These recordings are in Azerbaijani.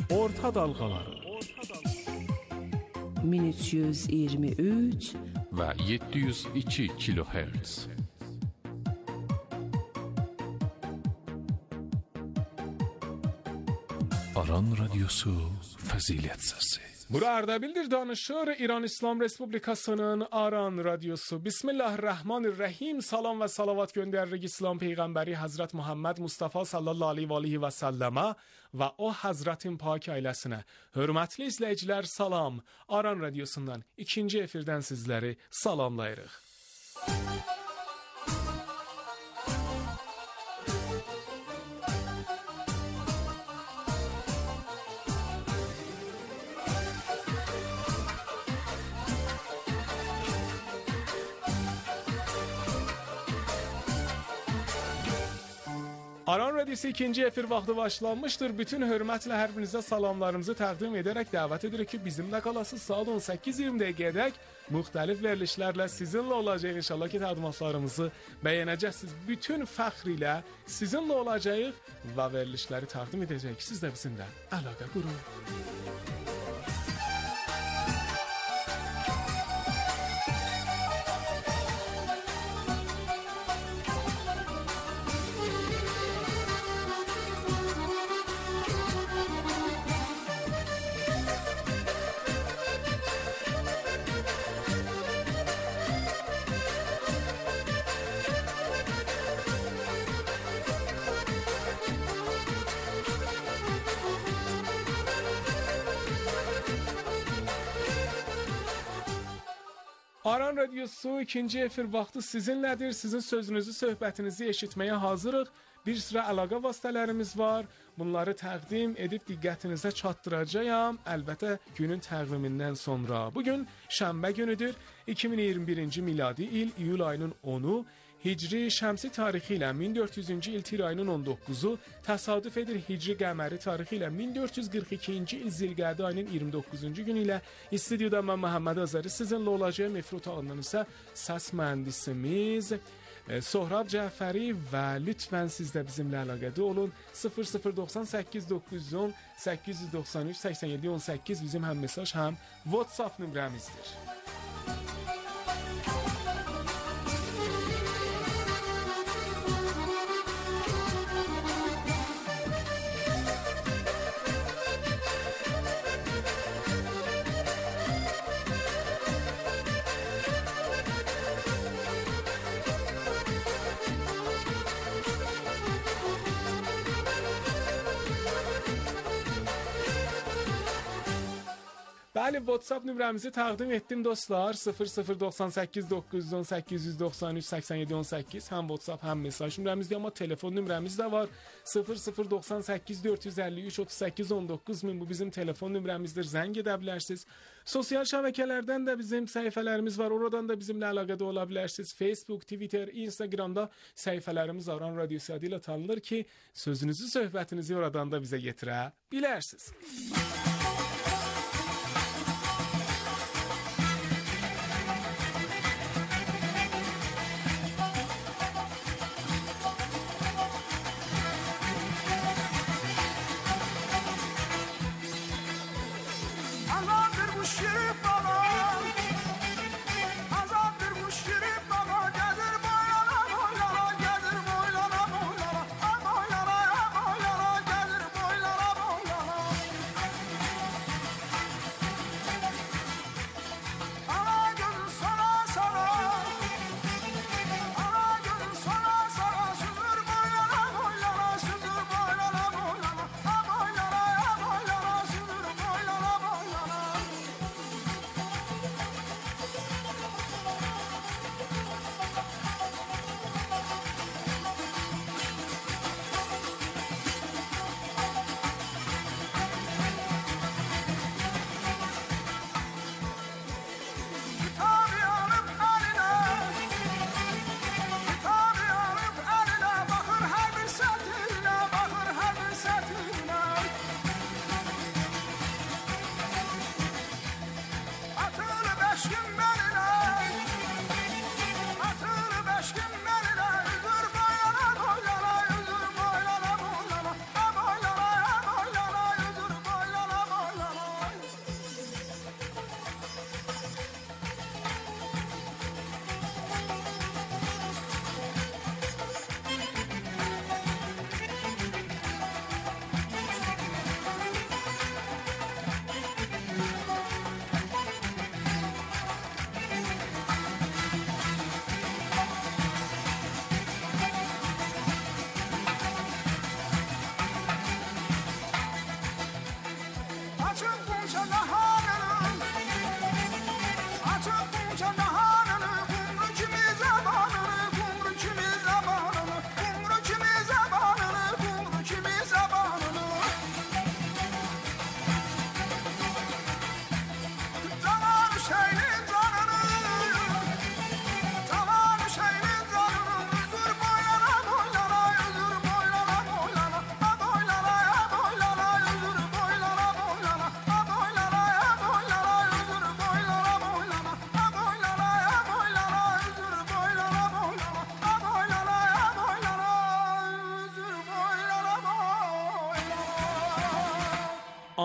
Orta dalğaları 1323 və 702 kilohertz. Aran Radyosu Fəzilət Səsi. Burada bildir danışır İran İslam Respublikasının Aran Radyosu. Bismillahirrahmanirrahim. Salam və salavat göndəririk İslam Peyğəmbəri Hazret Muhammed Mustafa sallallahu aleyhi və səlləmə və o Hazretin pak ailəsinə. Hörmətli izləyicilər, salam. Aran Radyosundan ikinci efirdən sizləri salamlayırıq. Aran Radyosu ikinci efir vaxtı başlanmıştır. Bütün hörmətlə hər birinizə salamlarımızı təqdim edərək dəvət edirik ki, bizimlə qalasız saat 18:20 dəqiqədək müxtəlif verilişlərlə sizinlə olacaq. İnşallah ki, təqdimatlarımızı bəyənəcəksiniz. Bütün fəxr ilə sizinlə olacağıq və verilişləri təqdim edəcəyik. Siz də bizimlə əlaqə qurun. Aran Radyosu ikinci efir vaxtı sizinlədir. Sizin sözünüzü, söhbətinizi eşitməyə hazırıq. Bir sıra əlaqə vasitələrimiz var. Bunları təqdim edib diqqətinizə çatdıracağam. Əlbəttə günün təqvimindən sonra. Bugün şənbə günüdür. 2021-ci miladi il iyul ayının 10-u. Hicri şəmsi tarixi ilə 1400-cü il tir ayının 19-u, təsadüf edir Hicri qəməri tarixi ilə 1442-ci il zilqədə ayının 29-cu günü ilə istudiyada mən Məhəmməd Azəri sizinlə olacağım. Efir otağından isə səs mühəndisimiz Sohrab Cəfəri və lütfən siz də bizimlə əlaqədə olun. 0098 910 893 87 18 bizim həm mesaj, həm WhatsApp nömrəmizdir. Bəli, WhatsApp nömrəmizi təqdim etdim dostlar. 0098 910 893 87 18 həm WhatsApp, həm mesaj nömrəmizdir, amma telefon nömrəmiz də var. 0098 453 38 19 min bu bizim telefon nömrəmizdir. Zəng edə bilərsiniz. Sosial şəbəkələrdən də bizim səhifələrimiz var. Oradan da bizimlə əlaqədə ola bilərsiniz. Facebook, Twitter, Instagramda səhifələrimiz Aran Radyosu adı ilə tanınır ki, sözünüzü, söhbətinizi oradan da bizə yetirə bilərsiniz.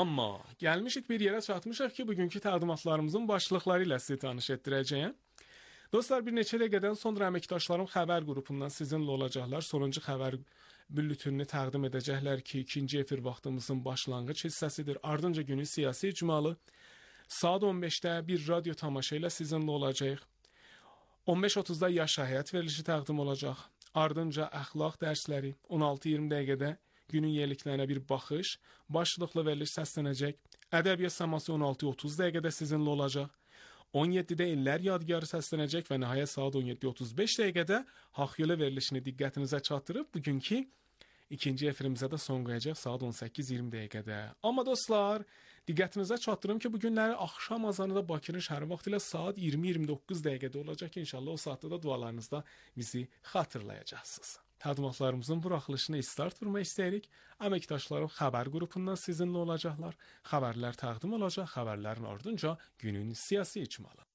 Amma gəlmişik bir yerə çatmışıq ki, bugünkü təqdimatlarımızın başlıqları ilə sizi tanış etdirəcəyəm. Dostlar, bir neçə dəqiqədən sonra əməkdaşlarım xəbər qrupundan sizinlə olacaqlar. Sonuncu xəbər bülletenini təqdim edəcəklər ki, ikinci efir vaxtımızın başlanğıc hissəsidir. Ardınca günün siyasi icmalı. Saat 15-də bir radyo tamaşa ilə sizinlə olacaq. 15:30-da yaşa həyat verilişi təqdim olacaq. Ardınca əxlaq dərsləri 16-20 dəqiqədə günün yeniliklərinə bir baxış, başlıqlı veriliş səslənəcək. Ədəbiyyat səması 16:30 dəqiqədə sizinlə olacaq. 17-də illər yadgarı səslənəcək və nəhayət saat 17:35 dəqiqədə Haqyolu verilişini diqqətinizə çatdırıb bugünkü ikinci efirimizə də son qoyacaq saat 18:20 dəqiqədə. Amma dostlar, diqqətinizə çatdırım ki, bugünləri axşam azanı da Bakının şəhəri vaxtı ilə saat 20:29 dəqiqədə olacaq ki, inşallah o saatda da dualarınızda bizi xatırlayacaqsınız. Təqdimatlarımızın buraxılışına start vurmaq istəyirik. Əməkdaşlarım xəbər qrupundan sizinlə olacaqlar. Xəbərlər təqdim olacaq. Xəbərlərin ardınca günün siyasi icmalı.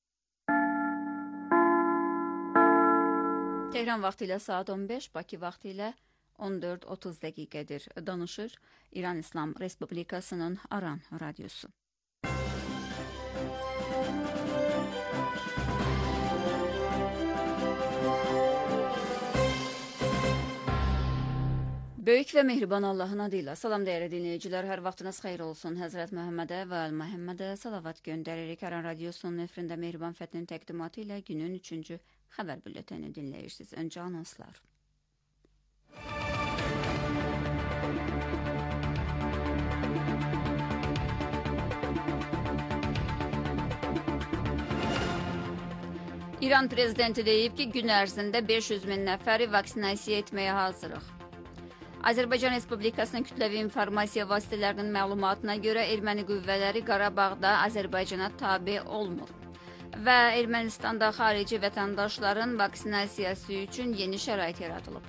Tehran vaxtı ilə saat 15, Bakı vaxtı ilə 14:30 dəqiqədir. Danışır İran İslam Respublikasının Aran radiosu. Böyük və mehriban Allahın adıyla salam dəyərli dinləyicilər, hər vaxtınız xeyir olsun. Həzrət Məhəmmədə və Əl-Məhəmmədə salavat göndəririk. Aran radiosunun efirində Mehriban Fətinin təqdimatı ilə günün 3-cü xəbər bülleteni dinləyirsiniz. Öncə anonslar. İran prezidenti deyib ki, gün ərzində 500 min nəfəri vaksinasiya etməyə hazırıq. Azərbaycan Respublikasının kütləvi informasiya vasitələrinin məlumatına görə erməni qüvvələri Qarabağda Azərbaycana tabe olmur və Ermənistanda xarici vətəndaşların vaksinasiyası üçün yeni şərait yaradılıb.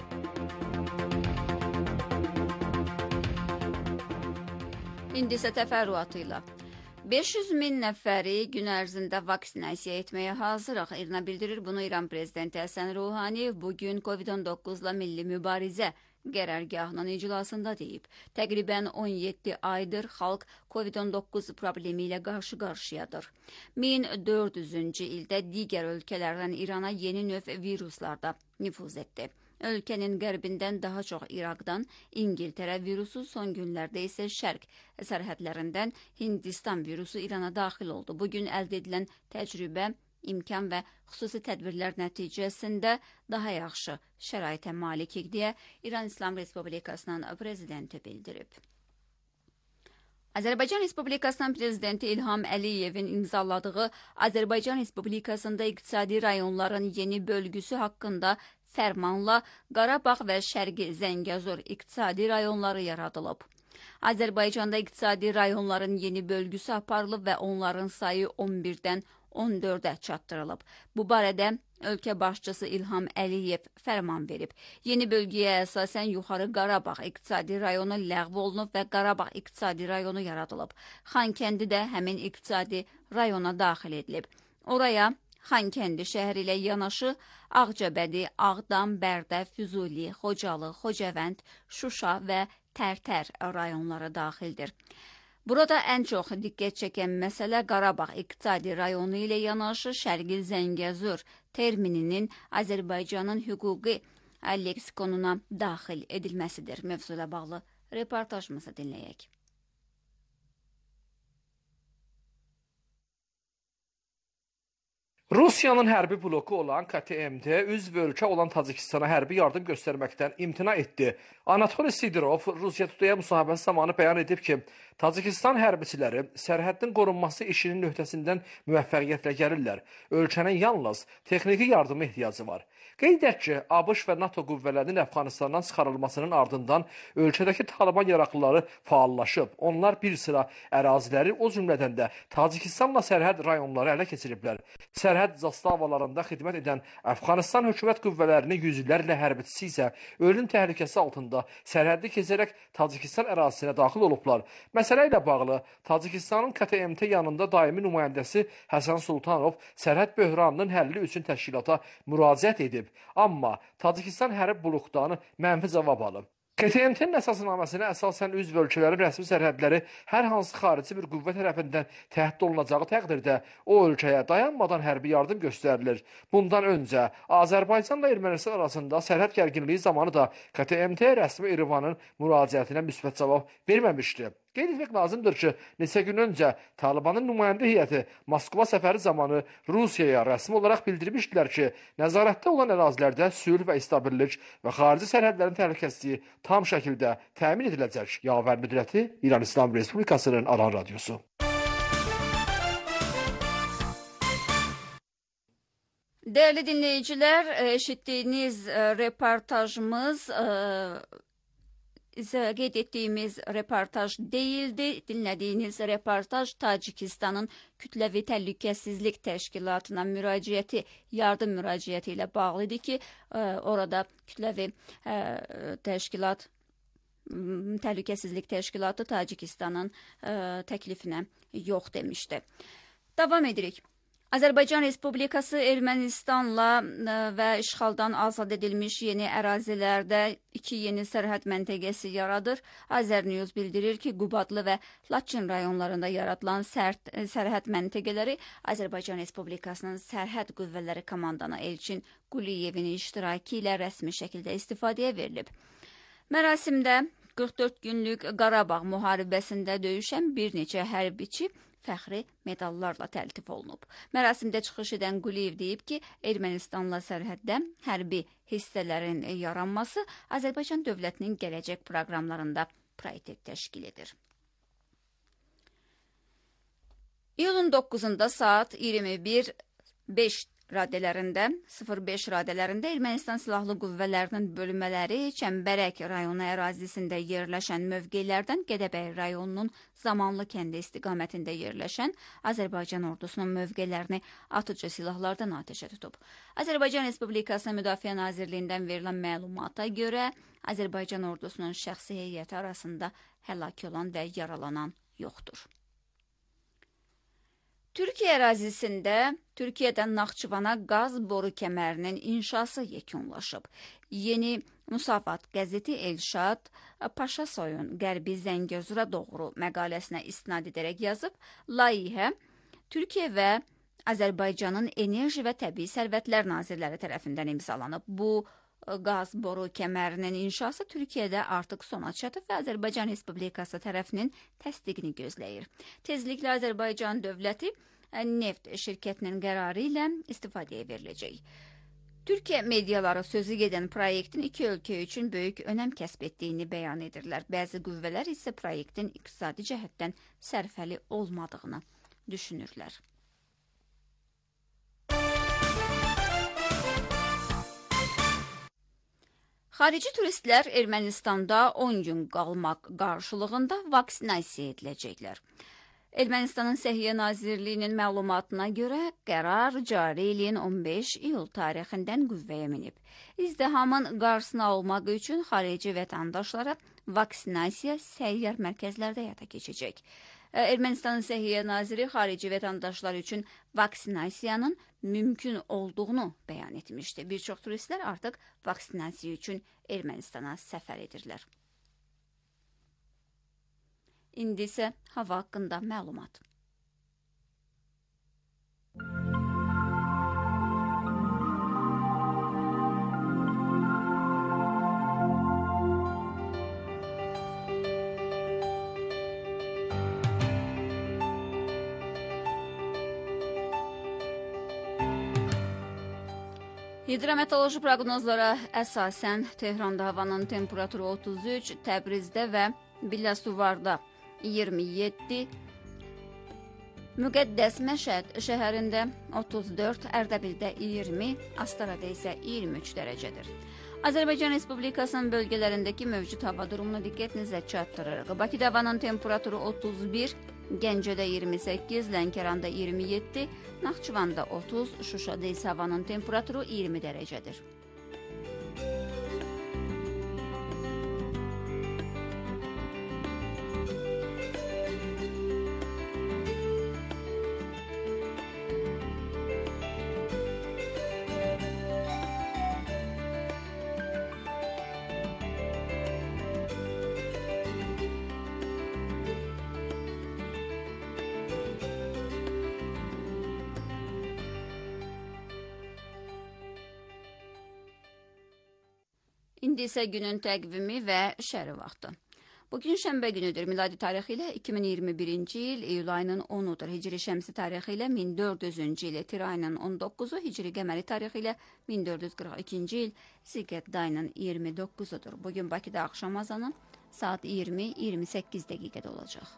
İndi isə təfərrüatı ilə. 500 min nəfəri gün ərzində vaksinasiya etməyə hazırıq. İrna bildirir bunu İran prezidenti Həsən Ruhani bugün COVID-19 ilə milli mübarizə qərargahının iclasında deyib. Təqribən 17 aydır xalq COVID-19 problemi ilə qarşı-qarşıyadır. 1400-cü ildə digər ölkələrdən İrana yeni növ viruslar da nüfuz etdi. Ölkənin qərbindən daha çox İraqdan İngiltərə virusu, son günlərdə isə şərq sərhədlərindən Hindistan virusu İrana daxil oldu. Bugün əldə edilən təcrübə, imkan və xüsusi tədbirlər nəticəsində daha yaxşı şəraitə malikik deyə İran İslam Respublikasının prezidenti bildirib. Azərbaycan Respublikasının prezidenti İlham Əliyevin imzaladığı Azərbaycan Respublikasında iqtisadi rayonların yeni bölgüsü haqqında fərmanla Qarabağ və Şərqi Zəngəzur iqtisadi rayonları yaradılıb. Azərbaycanda iqtisadi rayonların yeni bölgüsü aparılıb və onların sayı 11-dən 14-ə çatdırılıb. Bu barədə ölkə başçısı İlham Əliyev fərman verib. Yeni bölgəyə əsasən Yuxarı Qarabağ iqtisadi rayonu ləğv olunub və Qarabağ iqtisadi rayonu yaradılıb. Xankəndi də həmin iqtisadi rayona daxil edilib. Oraya Xankəndi şəhəri ilə yanaşı Ağcabədi, Ağdam, Bərdə, Füzuli, Xocalı, Xocavənd, Şuşa və Tərtər rayonları daxildir. Burada ən çox diqqət çəkən məsələ Qarabağ iqtisadi rayonu ilə yanaşı Şərqi Zəngəzur termininin Azərbaycanın hüquqi leksikonuna daxil edilməsidir. Mövzu ilə bağlı reportajımızı dinləyək. Rusiyanın hərbi bloku olan KTM-də üzv ölkə olan Tacikistana hərbi yardım göstərməkdən imtina etdi. Anatoliy Sidorov Rusiya Tudaya müsahibəsi zamanı bəyan edib ki, Tacikistan hərbiçiləri sərhədin qorunması işinin öhdəsindən müvəffəqiyyətlə gəlirlər. Ölkənin yalnız texniki yardıma ehtiyacı var. Qeyd edək ki, ABŞ və NATO qüvvələrinin Əfqanistandan çıxarılmasının ardından ölkədəki Taliban yaraqlıları faallaşıb. Onlar bir sıra əraziləri, o cümlədən də Tacikistanla sərhəd rayonları ələ keçiriblər. Sərhəd zastavalarında xidmət edən Əfqanistan hökumət qüvvələrinin yüzlərlə hərbiçisi isə ölüm təhlükəsi altında sərhəddi keçərək Tacikistan ərazisinə daxil olublar. Məsələ ilə bağlı Tacikistanın KTMT yanında daimi nümayəndəsi Həsən Sultanov sərhəd böhranının həlli üçün təşkilata müraciət edib. Amma Tacikistan hərbi blokdan mənfi cavab alıb. KTMT-nin əsasnaməsinə əsasən üzv ölkələrin rəsmi sərhədləri hər hansı xarici bir qüvvə tərəfindən təhdid olunacağı təqdirdə o ölkəyə dayanmadan hərbi yardım göstərilir. Bundan öncə Azərbaycanla Ermənistan arasında sərhəd gərginliyi zamanı da KTMT rəsmi İrəvanın müraciətinə müsbət cavab verməmişdi. Qeyd etmək lazımdır ki, neçə gün öncə Talibanın nümayəndə heyəti Moskva səfəri zamanı Rusiyaya rəsmi olaraq bildirmişdilər ki, nəzarətdə olan ərazilərdə sülh və stabillik və xarici sərhədlərin təhlükəsizliyi tam şəkildə təmin ediləcək. Yavər Müdiriyyəti, İran İslam Respublikasının Aran Radiosu. Değerli dinleyiciler, eşittiğiniz reportajımız qeyd etdiyimiz reportaj değildi. Dinlədiyiniz reportaj Tacikistanın Kütləvi Təhlükəsizlik Təşkilatına yardım müraciəti ilə bağlıdır ki, orada Kütləvi Təhlükəsizlik Təşkilatı Tacikistanın təklifinə yox demişdi. Davam edirik. Azərbaycan Respublikası Ermənistanla və işğaldan azad edilmiş yeni ərazilərdə 2 yeni sərhəd məntəqəsi yaradır. Azərnews bildirir ki, Qubadlı və Laçın rayonlarında yaradılan sərhəd məntəqələri Azərbaycan Respublikasının Sərhəd Qüvvələri Komandanı Elçin Quliyevin iştirakı ilə rəsmi şəkildə istifadəyə verilib. Mərasimdə 44 günlük Qarabağ müharibəsində döyüşən bir neçə hərbiçi fəxri medallarla təltif olunub. Mərasimdə çıxış edən Quliyev deyib ki, Ermənistanla sərhəddə hərbi hissələrin yaranması Azərbaycan dövlətinin gələcək proqramlarında prioritet təşkil edir. İyulun 9-da saat 21:05 radələrində Ermənistan Silahlı Qüvvələrinin bölmələri Çəmbərək rayonu ərazisində yerləşən mövqelərdən Gədəbəy rayonunun Zamanlı kəndi istiqamətində yerləşən Azərbaycan ordusunun mövqələrini atıcı silahlardan atəşə tutub. Azərbaycan Respublikası Müdafiə Nazirliyindən verilən məlumata görə Azərbaycan ordusunun şəxsi heyəti arasında həlak olan və yaralanan yoxdur. Türkiyə ərazisində Türkiyədən Naxçıvana qaz boru kəmərinin inşası yekunlaşıb. Yeni Musavat qəzeti Elşad Paşasoyun Qərbi Zəngəzura doğru məqaləsinə istinad edərək yazıb, layihə Türkiyə və Azərbaycanın Enerji və Təbii Sərvətlər Nazirləri tərəfindən imzalanıb. Bu qaz boru kəmərinin inşası Türkiyədə artıq sona çatıb və Azərbaycan Respublikası tərəfinin təsdiqini gözləyir. Tezliklə Azərbaycan dövləti neft şirkətinin qərarı ilə istifadəyə veriləcək. Türkiyə mediaları sözü gedən proyektin 2 ölkə üçün böyük önəm kəsb etdiyini bəyan edirlər. Bəzi qüvvələr isə proyektin iqtisadi cəhətdən sərfəli olmadığını düşünürlər. Xarici turistlər Ermənistanda 10 gün qalmaq qarşılığında vaksinasiya ediləcəklər. Ermənistanın Səhiyyə Nazirliyinin məlumatına görə qərar cari ilin 15 iyul tarixindən qüvvəyə minib. İzdihamın qarşısını almaq üçün xarici vətəndaşlara vaksinasiya səyyar mərkəzlərdə həyata keçəcək. Ermənistanın Səhiyyə Naziri xarici vətəndaşlar üçün vaksinasiyanın mümkün olduğunu bəyan etmişdi. Bir çox turistlər artıq vaksinasiya üçün Ermənistana səfər edirlər. İndi isə hava haqqında məlumat. Hidrometeoroloji proqnozlara əsasən Tehranda havanın temperaturu 33, Təbrizdə və Biləsuvarda 27, Müqəddəs Məşəd şəhərində 34, Ərdəbildə 20, Astarada isə 23 dərəcədir. Azərbaycan Respublikasının bölgələrindəki mövcud hava durumunu diqqətinizə çatdırırıq. Bakıda havanın temperaturu 31, Gəncədə 28, Lənkəranda 27, Naxçıvanda 30, Şuşada isə havanın temperaturu 20 dərəcədir. İndi isə günün təqvimi və şəri vaxtı. Bugün şənbə günüdür. Miladi tarixi ilə 2021-ci il iyul ayının 10-udur. Hicri şəmsi tarixi ilə 1400-cü il, tir ayının 19-u, hicri qəməri tarixi ilə 1442-ci il, zilqədə ayının 29-udur. Bugün Bakıda axşam azanı saat 20-28 dəqiqədə olacaq.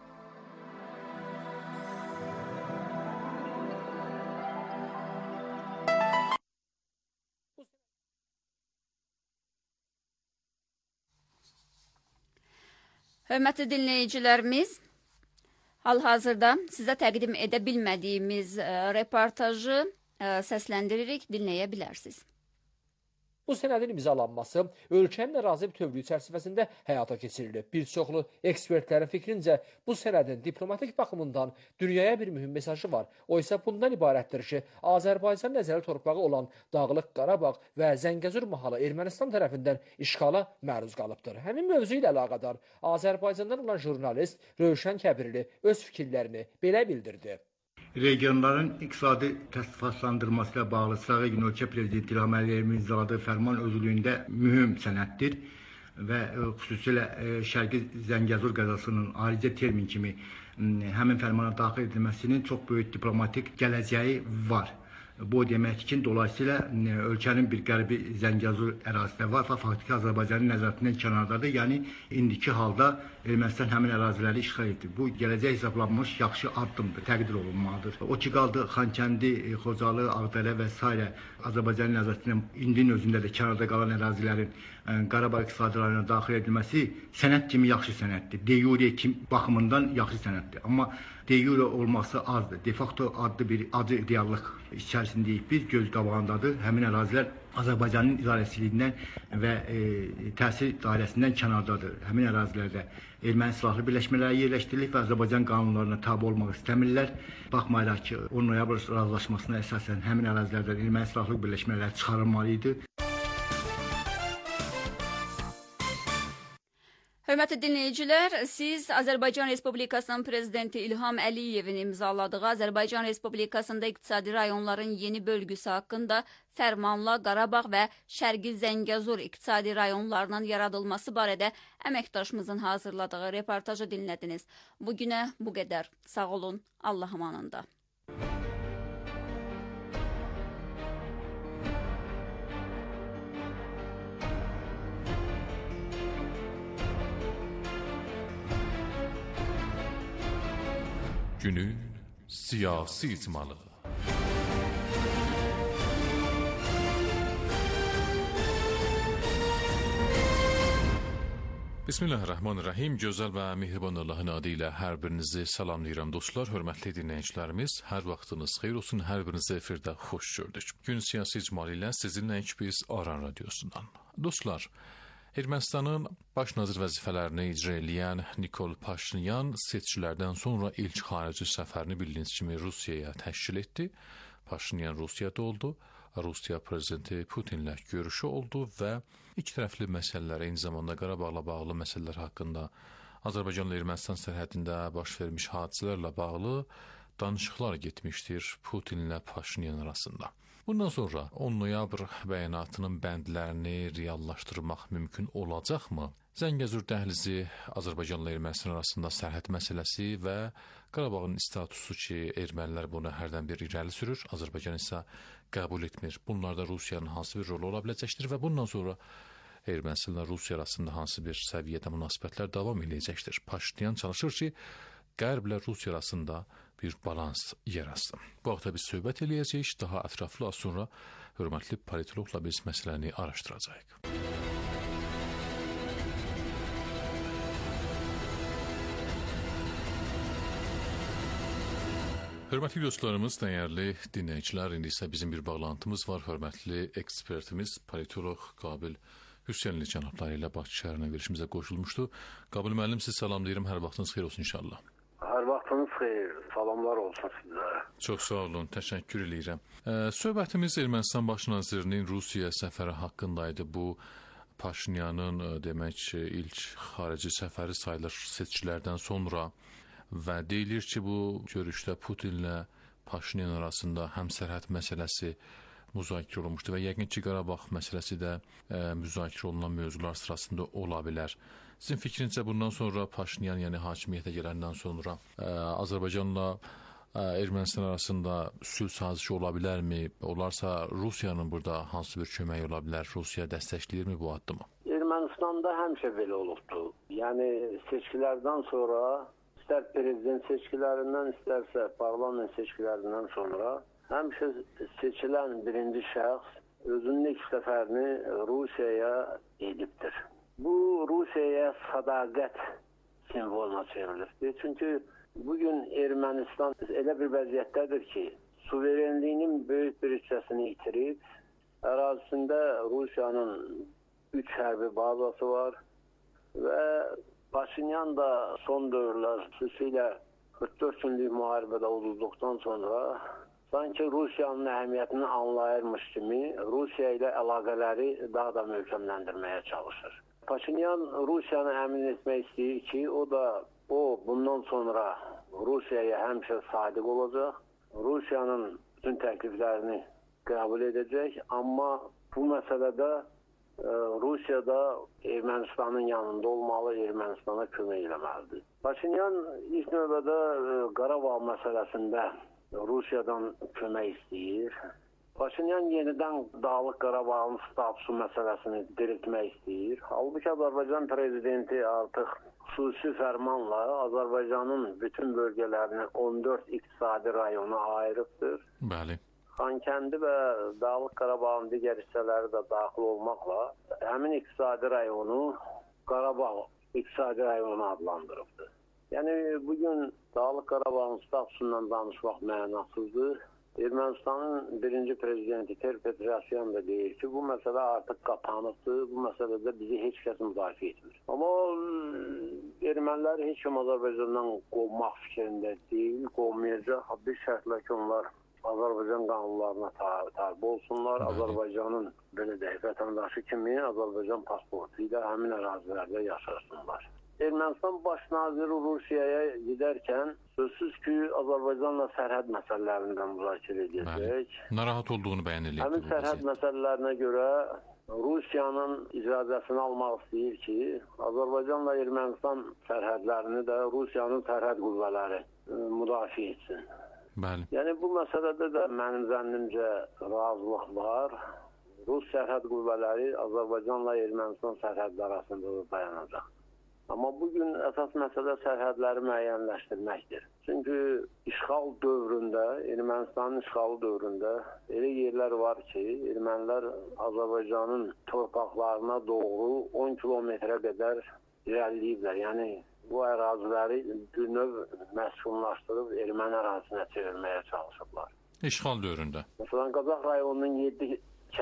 Hörmətli dinləyicilərimiz, hal-hazırda sizə təqdim edə bilmədiyimiz reportajı səsləndiririk, dinləyə bilərsiniz. Bu sənədin imzalanması ölkənin ərazi bütövlüyü çərçivəsində həyata keçirilir. Bir çoxlu ekspertlərin fikrincə bu sənədin diplomatik baxımından dünyaya bir mühüm mesajı var. O isə bundan ibarətdir ki, Azərbaycan nəzəri torpağı olan Dağlıq Qarabağ və Zəngəzur mahalı Ermənistan tərəfindən işğala məruz qalıbdır. Həmin mövzu ilə əlaqədar Azərbaycandan olan jurnalist Rövşən Kəbirli öz fikirlərini belə bildirdi. Regionların iqtisadi təsdiqatlandırılması ilə bağlı Sırağa gün ölkə prezidenti İlham Əliyevin imzaladığı fərman özülüyündə mühüm sənəddir və xüsusilə Şərqi Zəngəzur qəzasının ayrıca termin kimi həmin fərmana daxil edilməsinin çox böyük diplomatik gələcəyi var. Bu demək ki, dolayısıyla ölkənin bir qərbi Zəngəzur ərazisində var və faktiki Azərbaycanın nəzarətindən kənardadır. Yəni, indiki halda Ermənistan həmin əraziləri işğal edir. Bu, gələcək hesablanmış yaxşı addımdır, təqdir olunmalıdır. O ki, qaldı Xankəndi, Xocalı, Ağdərə və s. Azərbaycanın nəzarətindən indinin özündə də kənarda qalan ərazilərin Qarabağ iqtisadi rayonuna daxil edilməsi sənəd kimi yaxşı sənəddir. De jure baxımından yaxşı sənəddir. Amma de jure olması azdır. De facto adlı bir acı reallıq içərisindəyik. Biz göz qabağındadır. Həmin ərazilər Azərbaycanın idarəçiliyindən və təsir dairəsindən kənardadır. Həmin ərazilərdə erməni silahlı birləşmələri yerləşdirilib və Azərbaycan qanunlarına tabe olmaq istəmirlər. Baxmayaraq ki, 10 noyabr razılaşmasına əsasən həmin ərazilərdən erməni silahlı birləşmələri çıxarılmalı idi. Hörmətli dinləyicilər, siz Azərbaycan Respublikasının Prezidenti İlham Əliyevin imzaladığı Azərbaycan Respublikasında iqtisadi rayonların yeni bölgüsü haqqında fərmanla Qarabağ və Şərqi Zəngəzur iqtisadi rayonlarının yaradılması barədə əməkdaşımızın hazırladığı reportajı dinlədiniz. Bugünə bu qədər. Sağ olun, Allah amanında. Günün siyasi icmalı. Bismillahirrahmanirrahim. Gözəl və mehriban Allahın adı ilə hər birinizi salamlayıram dostlar, hörmətli dinləyicilərimiz. Hər vaxtınız xeyir olsun, hər birinizi efirdə xoş gördük. Gün siyasi icmalı ilə sizinləyik biz Aran radiosundan. Dostlar, Ermənistanın baş nazir vəzifələrini icra edən Nikol Paşinyan seçkilərdən sonra ilk xarici səfərini bildiyiniz kimi Rusiyaya təşkil etdi. Paşinyan Rusiyada oldu. Rusiya prezidenti Putinlə görüşü oldu və iki tərəfli məsələlər, eyni zamanda Qarabağla bağlı məsələlər haqqında, Azərbaycanla Ermənistan sərhədində baş vermiş hadisələrlə bağlı danışıqlar getmişdir Putinlə Paşinyan arasında. Bundan sonra 10 noyabr bəyanatının bəndlərini reallaşdırmaq mümkün olacaqmı? Zəngəzur dəhlizi, Azərbaycanla Ermənistan arasında sərhəd məsələsi və Qarabağın statusu ki, ermənilər bunu hərdən bir irəli sürür, Azərbaycan isə qəbul etmir. Bunlarda Rusiyanın hansı bir rolu ola biləcəkdir və bundan sonra Ermənistanla Rusiya arasında hansı bir səviyyədə münasibətlər davam edəcəkdir. Paşinyan çalışır ki, Qərblə Rusiya arasında bir balans yaratsın. Bu haqda biz söhbət eləyəcəyik. Daha ətraflı az sonra hörmətli politologla biz məsələni araşdıracağıq. Hörmətli dostlarımız, dəyərli dinləyicilər, indi isə bizim bir bağlantımız var. Hörmətli ekspertimiz, politolog Qabil Hüseynli cənabları ilə Bakı şəhərinə verişimizə qoşulmuşdu. Qabil müəllim, sizi salamlayıram. Hər vaxtınız xeyir olsun inşallah. Hər vaxtınız xeyir, salamlar olsun sizlərə. Çox sağ olun, təşəkkür edirəm. Söhbətimiz Ermənistan baş nazirinin Rusiya səfəri haqqındaydı. Bu Paşinyanın demək ilk xarici səfəri sayılır seçkilərdən sonra və deyilir ki, bu görüşdə Putinlə Paşinyan arasında həm sərhəd məsələsi müzakirə olunmuşdu və yəqin ki, Qarabağ məsələsi də müzakirə olunan mövzular sırasında ola bilər. Sizin fikrincə bundan sonra Paşinyan, yəni hakimiyyətə gələndən sonra Azərbaycanla Ermənistan arasında sülh sazişi ola bilərmi? Olarsa Rusiyanın burada hansı bir köməyi ola bilər? Rusiya dəstəkləyirmi bu addımı? Ermənistanda həmişə belə olubdu. Yəni seçkilərdən sonra, istər prezident seçkilərindən, istərsə parlament seçkilərindən sonra həmişə seçilən birinci şəxs özünün ilk səfərini Rusiyaya edibdir. Bu Rusiyaya sədaqət simvoluna çevrilibdir. Çünki bugün Ermənistan elə bir vəziyyətdədir ki, suverenliyinin böyük bir hissəsini itirib, ərazisində Rusiyanın 3 hərbi bazası var və Paşinyan da son dövrlər, xüsusilə 44 günlük müharibədə uduzduqdan sonra sanki Rusiyanın əhəmiyyətini anlayırmış kimi Rusiya ilə əlaqələri daha da möhkəmləndirməyə çalışır. Paşinyan Rusiyanı əmin etmək istəyir ki, o bundan sonra Rusiyaya həmişə sadiq olacaq, Rusiyanın bütün təkliflərini qəbul edəcək, amma bu məsələdə Rusiyada Ermənistanın yanında olmalı, Ermənistana kömək eləməlidir. Paşinyan ilk növbədə Qarabağ məsələsində Rusiyadan kömək istəyir. Paşinyan yenidən Dağlıq Qarabağın statusu məsələsini diriltmək istəyir. Halbuki Azərbaycan prezidenti artıq xüsusi fərmanla Azərbaycanın bütün bölgələrini 14 iqtisadi rayona ayırıbdır. Bəli. Xankəndi və Dağlıq Qarabağın digər hissələri də daxil olmaqla həmin iqtisadi rayonu Qarabağ iqtisadi rayonu adlandırıbdır. Yəni bugün Dağlıq Qarabağın statusundan danışmaq mənasızdır. Ermənistanın birinci prezidenti Petrosyan da deyir ki, bu məsələ artıq qapanıbdır, bu məsələdə bizi heç kəs müdafiə etmir. Amma ermənilər heç kim Azərbaycandan qovmaq fikrində deyil, qovmayacaq. Bir şərtlə ki, onlar Azərbaycan qanunlarına tabi olsunlar, Azərbaycanın belə deyək, vətəndaşı kimi Azərbaycan pasportu ilə həmin ərazilərdə yaşasınlar. Ermənistan baş naziri Rusiyaya gedərkən sözsüz ki, Azərbaycanla sərhəd məsələlərindən müzakirə edəcək. Narahat olduğunu bəyan edildi. Həmin sərhəd məsələlərinə görə Rusiyanın icazəsini almaq istəyir ki, Azərbaycanla Ermənistan sərhədlərini də Rusiyanın sərhəd qüvvələri müdafiə etsin. Bəli. Yəni bu məsələdə də mənim zənnimcə razılıq var. Rus sərhəd qüvvələri Azərbaycanla Ermənistan sərhədləri arasında da dayanacaq. Amma bugün əsas məsələ sərhədləri müəyyənləşdirməkdir. Çünki işğal dövründə, Ermənistanın işğalı dövründə elə yerlər var ki, ermənilər Azərbaycanın torpaqlarına doğru 10 kilometrə qədər irəliləyiblər. Yəni bu əraziləri bir növ məskunlaşdırıb erməni ərazisinə çevirməyə çalışıblar. İşğal dövründə. Məsələn, Qazax rayonunun 7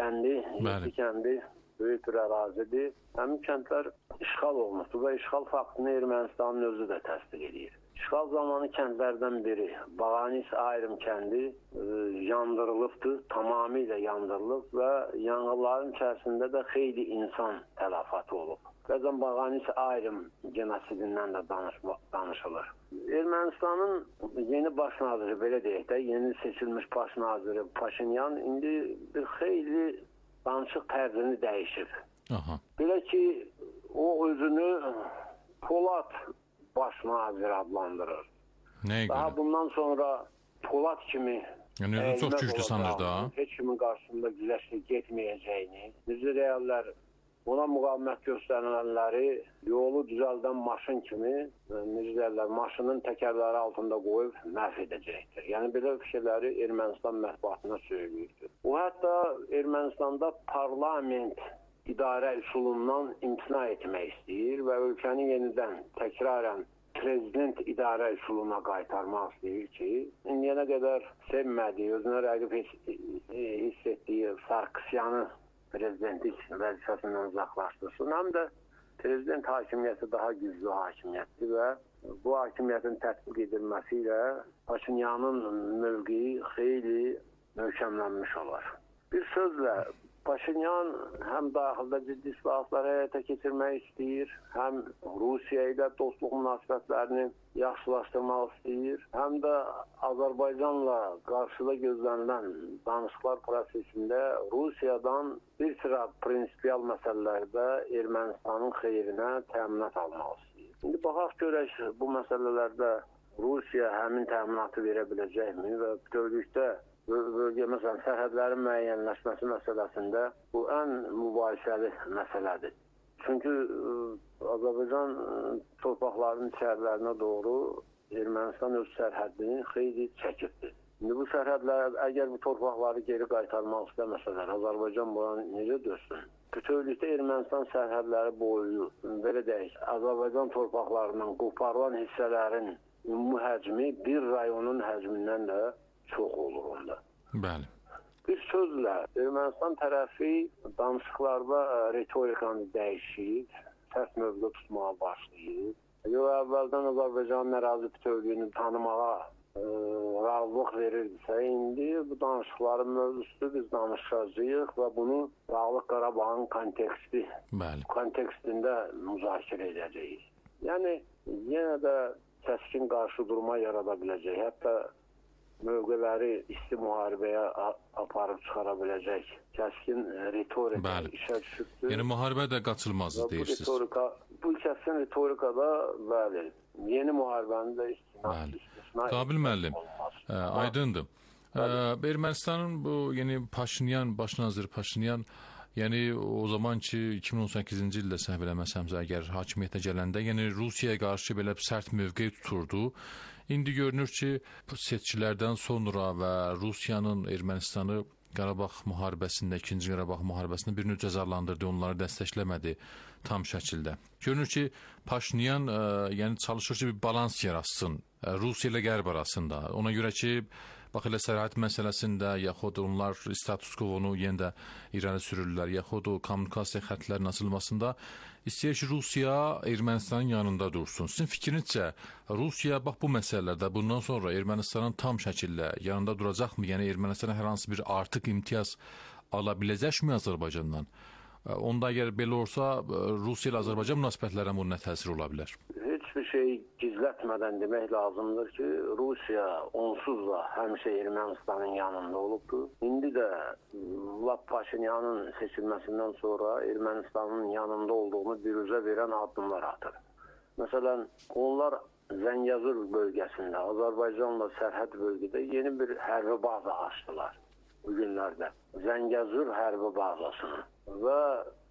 kəndi böyük bir ərazidir. Həmin kəndlər işğal olmuşdur və işğal faktını Ermənistanın özü də təsdiq edir. İşğal zamanı kəndlərdən biri, Bağanis ayrım kəndi yandırılıbdır, tamamilə yandırılıb və yanğınların içərisində də xeyli insan tələfatı olub. Bəzən Bağanis ayrım genosidindən də danışılır. Ermənistanın yeni baş naziri, belə deyək də, yeni seçilmiş baş naziri Paşinyan indi bir xeyli danışıq tərzini dəyişib. Belə ki, o özünü Polad baş nazir adlandırır. Nəyə görə? Daha bundan sonra Polad kimi çox güclü sanır da. Heç kimin qarşısında güləşlik getməyəcəyini, necə reallər ona müqavimət göstərilənləri yolu düzəldən maşın kimi, necə deyirlər, maşının təkərləri altında qoyub məhv edəcəkdir. Yəni belə fikirləri Ermənistan mətbuatına söyləyirdir. O hətta Ermənistanda parlament idarə üsulundan imtina etmək istəyir və ölkəni yenidən təkrarən prezident idarə üsuluna qaytarmaq istəyir ki, indiyənə qədər sevmədiyi, özünə rəqib hiss etdiyi Sarkisyanı prezidentlik vəzifəsindən uzaqlaşdırsın. Həm də prezident hakimiyyəti daha güclü hakimiyyətdir və bu hakimiyyətin tətbiq edilməsi ilə Paşinyanın mövqeyi xeyli möhkəmlənmiş olar. Bir sözlə, Paşinyan həm daxildə ciddi islahatları həyata keçirmək istəyir, həm Rusiya ilə dostluq münasibətlərini yaxşılaşdırmaq istəyir, həm də Azərbaycanla qarşıda gözlənilən danışıqlar prosesində Rusiyadan bir sıra prinsipial məsələlərdə Ermənistanın xeyrinə təminat almaq istəyir. İndi baxaq görək bu məsələlərdə Rusiya həmin təminatı verə biləcəkmi və bütövlükdə bölgə, məsələn, sərhədlərin müəyyənləşməsi məsələsində bu ən mübahisəli məsələdir. Çünki Azərbaycan torpaqlarının içərilərinə doğru Ermənistan öz sərhədini xeyli çəkibdir. İndi bu sərhədlər, əgər bu torpaqları geri qaytarmaq istəməsələr, Azərbaycan buna necə dönsün? Bütövlükdə Ermənistan sərhədləri boyu, belə deyək, Azərbaycan torpaqlarından qoparılan hissələrin ümumi həcmi bir rayonun həcmindən də çox olur onda. Bəli. Bir sözlə, Ermənistan tərəfi danışıqlarda ritorikanı dəyişir, sərt mövqe tutmağa başlayır. Əvvəldən Azərbaycanın ərazi bütövlüyünü tanımağa razılıq verirdisə, indi bu danışıqların mövzusu biz danışacağıq və bunu Dağlıq Qarabağın kontekstində müzakirə edəcəyik. Yəni, yenə də kəskin qarşı durma yarada biləcək, hətta mövqeləri isti müharibəyə aparıb çıxara biləcək kəskin ritorika işə düşübdür. Yəni müharibə də qaçılmazdır deyirsiniz. Bu kəskin ritorikada, bəli, yeni müharibəni də istisna Qabil müəllim, aydındır. Ermənistanın bu yeni Paşinyan, baş nazir Paşinyan, yəni o zaman ki 2018-ci ildə səhv eləməsəmsə, əgər hakimiyyətə gələndə, yəni Rusiyaya qarşı belə sərt mövqe tuturdu. İndi görünür ki, seçkilərdən sonra və Rusiyanın Ermənistanı Qarabağ müharibəsində, 2-ci Qarabağ müharibəsində bir növ cəzalandırdı, onları dəstəkləmədi tam şəkildə. Görünür ki, Paşinyan yəni çalışır ki, bir balans yaratsın Rusiya ilə Qərb arasında. Ona görə ki, bax elə sərhəd məsələsində, yaxud onlar status quo-nu yenə də irəli sürürlər, yaxud o kommunikasiya xətlərinin açılmasında istəyir ki, Rusiya Ermənistanın yanında dursun. Sizin fikrinizcə, Rusiya bax bu məsələlərdə bundan sonra Ermənistanın tam şəkildə yanında duracaqmı? Yəni Ermənistana hər hansı bir artıq imtiyaz ala biləcəkmi Azərbaycandan? Onda əgər belə olsa, Rusiya ilə Azərbaycan münasibətlərinə bunun nə təsiri ola bilər? Heç bir şey gizlətmədən demək lazımdır ki, Rusiya onsuz da həmişə Ermənistanın yanında olubdur. İndi də Paşinyanın seçilməsindən sonra Ermənistanın yanında olduğunu biruzə verən addımlar atır. Məsələn, onlar Zəngəzur bölgəsində, Azərbaycanla sərhəd bölgədə yeni bir hərbi baza açdılar bu günlərdə. Zəngəzur hərbi bazasını. Və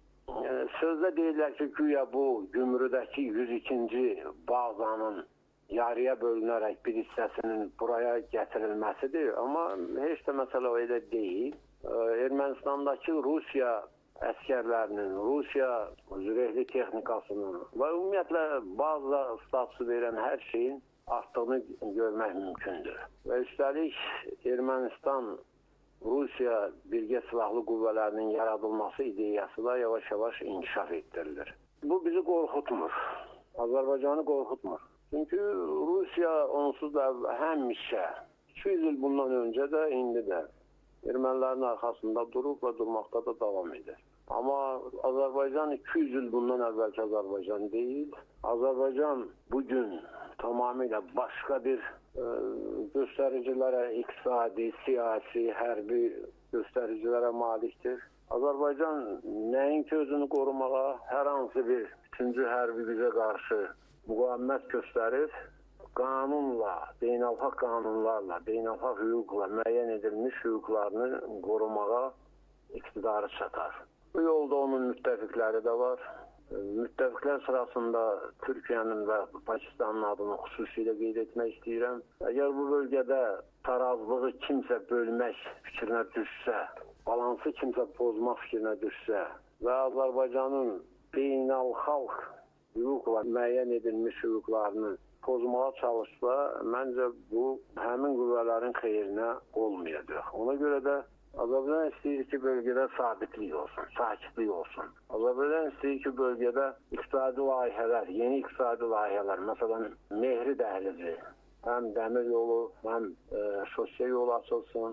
sözdə deyirlər ki, güya bu Gümrüdəki 102-ci bazanın yarıya bölünərək bir hissəsinin buraya gətirilməsidir. Amma heç də məsələ elə deyil. Ermənistandakı Rusiya əskərlərinin, Rusiya zürehli texnikasının və ümumiyyətlə bazı statusu verən hər şeyin artdığını görmək mümkündür. Və üstəlik Ermənistan Rusiya birgə silahlı qüvvələrinin yaradılması ideyası da yavaş-yavaş inkişaf etdirilir. Bu bizi qorxutmur. Azərbaycanı qorxutmur. Çünki Rusiya onsuz da həmişə 200 il bundan öncə də, indi də ermənilərin arxasında durub və durmaqda da davam edir. Amma Azərbaycan 200 il bundan əvvəlki Azərbaycan deyil. Azərbaycan bugün tamamilə başqa bir göstəricilərə, iqtisadi, siyasi, hərbi göstəricilərə malikdir. Azərbaycan nəinki özünü qorumağa, hər hansı bir üçüncü hərbi gücə qarşı müqavimət göstərir, qanunla, beynəlxalq qanunlarla, beynəlxalq hüquqla müəyyən edilmiş hüquqlarını qorumağa iqtidarı çatar. Bu yolda onun müttəfiqləri də var. Müttəfiqlər sırasında Türkiyənin və Pakistanın adını xüsusilə qeyd etmək istəyirəm. Əgər bu bölgədə tarazlığı kimsə bölmək fikrinə düşsə, balansı kimsə pozmaq fikrinə düşsə və Azərbaycanın beynəlxalq hüquqla müəyyən edilmiş hüquqlarını pozmağa çalışsa, məncə bu həmin qüvvələrin xeyrinə olmayacaq. Ona görə də Azərbaycan istəyir ki, bölgədə sabitlik olsun, sakitlik olsun. Azərbaycan istəyir ki, bölgədə iqtisadi layihələr, yeni iqtisadi layihələr, məsələn, Mehri dəhlizi, həm dəmir yolu, həm şosiya yolu açılsın,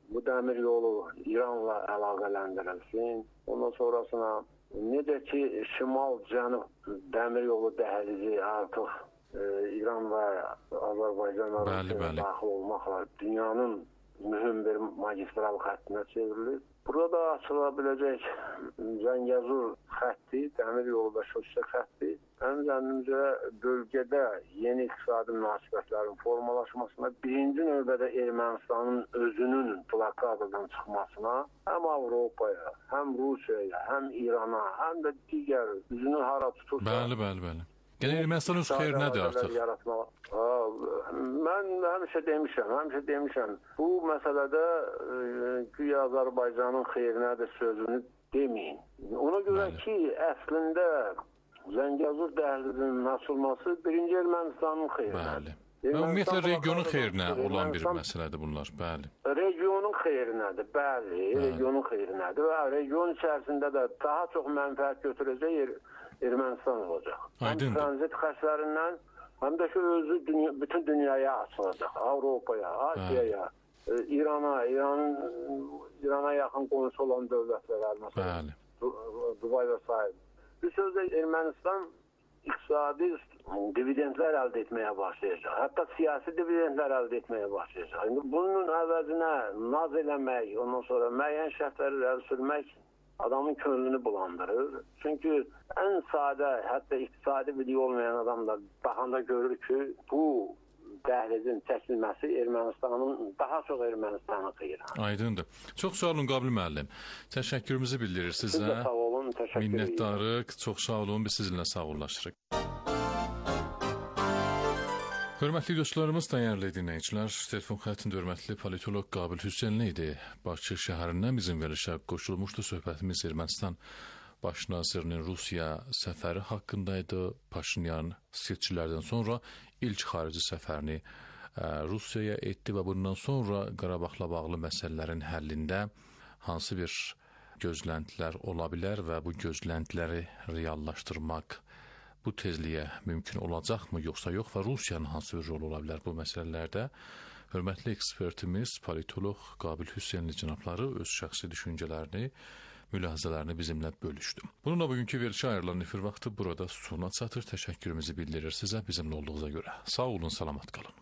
bu dəmir yolu İranla əlaqələndirilsin. Ondan sonrasına necə ki şimal-cənub dəmir yolu dəhlizi artıq İran və Azərbaycan arasında daxil olmaqla dünyanın mühüm bir magistral xəttinə çevrilir. Burada açıla biləcək Zəngəzur xətti, dəmir yolu və şosse xətti, mənim zənnimcə bölgədə yeni iqtisadi münasibətlərin formalaşmasına, birinci növbədə Ermənistanın özünün blokadadan çıxmasına, həm Avropaya, həm Rusiyaya, həm İrana, həm də digər üzünü hara tutursa... Bəli. Yəni Ermənistan öz xeyrinədir artıq. Mən həmişə demişəm, bu məsələdə güya Azərbaycanın xeyrinədir sözünü deməyin. Ona görə ki, əslində Zəngəzur dəhlizinin açılması birinci Ermənistanın xeyrinədir. Ümumiyyətlə regionun xeyrinə olan bir məsələdir bunlar, bəli. Regionun xeyrinədir, bəli, regionun xeyrinədir və region içərisində də daha çox mənfəət götürəcək Ermənistan olacaq. Aydındır. Həm tranzit xəstlərindən, həm də ki, özü bütün dünyaya açılacaq. Avropaya, Asiyaya, İrana yaxın qonusu olan dövlətlərə, məsələn, Dubay və s. Bir sözlə Ermənistan iqtisadi dividendlər əldə etməyə başlayacaq. Hətta siyasi dividendlər əldə etməyə başlayacaq. Bunun əvəzinə naz eləmək, ondan sonra müəyyən şərtləri irəli sürmək adamın könlünü bulandırır. Çünki ən sadə, hətta iqtisadi biliyi olmayan adam da baxanda görür ki, bu dəhlizin çəkilməsi Ermənistanın, daha çox Ermənistanın xeyrinə. Aydındır. Çox sağ olun Qabil müəllim. Təşəkkürümüzü bildirir sizə. Siz də sağ olun, təşəkkür edirəm. Minnətdarıq. Çox sağ olun. Biz sizinlə sağollaşırıq. Hörmətli dostlarımız, dəyərli dinləyicilər, telefon xəttində hörmətli politolog Qabil Hüseynli idi. Bakı şəhərindən bizim verilişə qoşulmuşdu. Söhbətimiz Ermənistan baş nazirinin Rusiya səfəri haqqındaydı. Paşinyan seçkilərdən sonra ilk xarici səfərini Rusiyaya etdi və bundan sonra Qarabağla bağlı məsələlərin həllində hansı bir gözləntilər ola bilər və bu gözləntiləri reallaşdırmaq bu tezliyə mümkün olacaqmı, yoxsa yox və Rusiyanın hansı bir rol ola bilər bu məsələlərdə? Hörmətli ekspertimiz, politolog Qabil Hüseynli cənabları öz şəxsi düşüncələrini, mülahizələrini bizimlə bölüşdü. Bununla bugünkü verilişə ayrılan efir vaxtı burada sona çatır. Təşəkkürümüzü bildirir sizə bizimlə olduğunuza görə. Sağ olun, salamat qalın.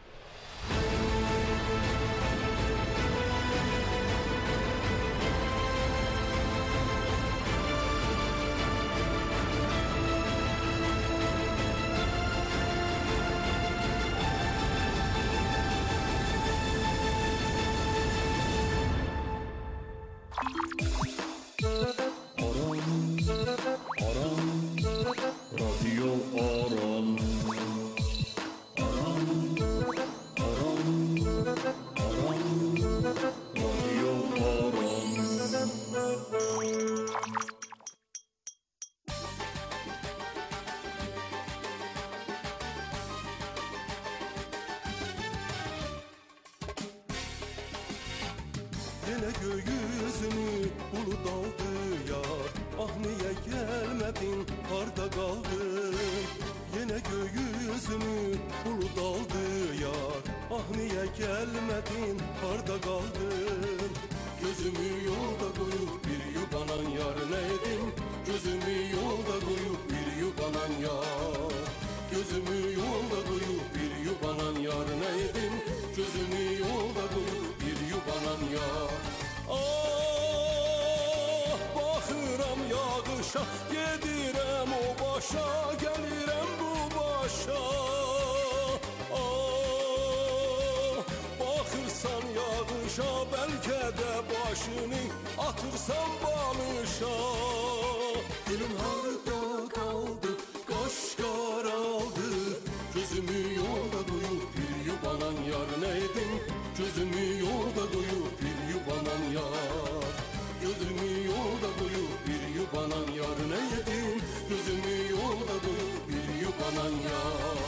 Yine gökyüzünü bulut aldı yar. Ah niye gelmedin, harda kaldın? Yine gökyüzünü bulut aldı yar. Ah niye gelmedin, harda kaldın? Gözümü yolda koyup bir yubanan yar neydim? Gözümü yolda koyup bir yubanan yar. Gözümü yolda koyup bir yubanan yar neydim? Gözümü yolda koyup bir yubanan yar. Ah bakıram yağışa, gedirem o başa, gelirem bu başa. Ah bakırsan yağışa, belki de başını atırsan balışa. Gülüm harda kaldı, kaş karaldı. Gözümü yolda koyup bir yubanan yar neydim? Gözümü yolda koyup bir yubanan yar. Gözümü yolda koyup bir yubanan yar neydim? Gözümü yolda koyup bir yubanan yar.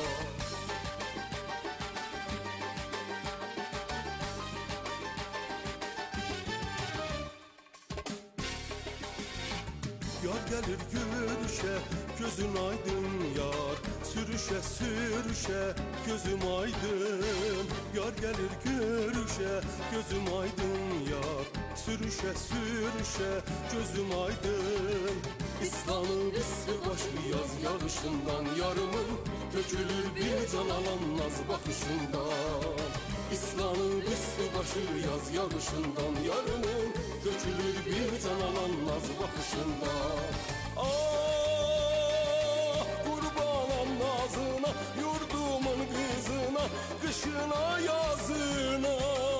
Yar gelir gülüşe, gözün aydın yar. Sürüşe sürüşe, gözüm aydın. Yar gelir görüşe, gözüm aydın yar. Sürüşe sürüşe, gözüm aydın. İslam'ın üstü başı yaz yağışından yarımın. Dökülür bir can alan naz bakışından. İslam'ın üstü başı yaz yağışından yarımın. Dökülür bir can alan naz bakışından. Ah kurbanam nazına, yurdumun kızına, kışına yazına.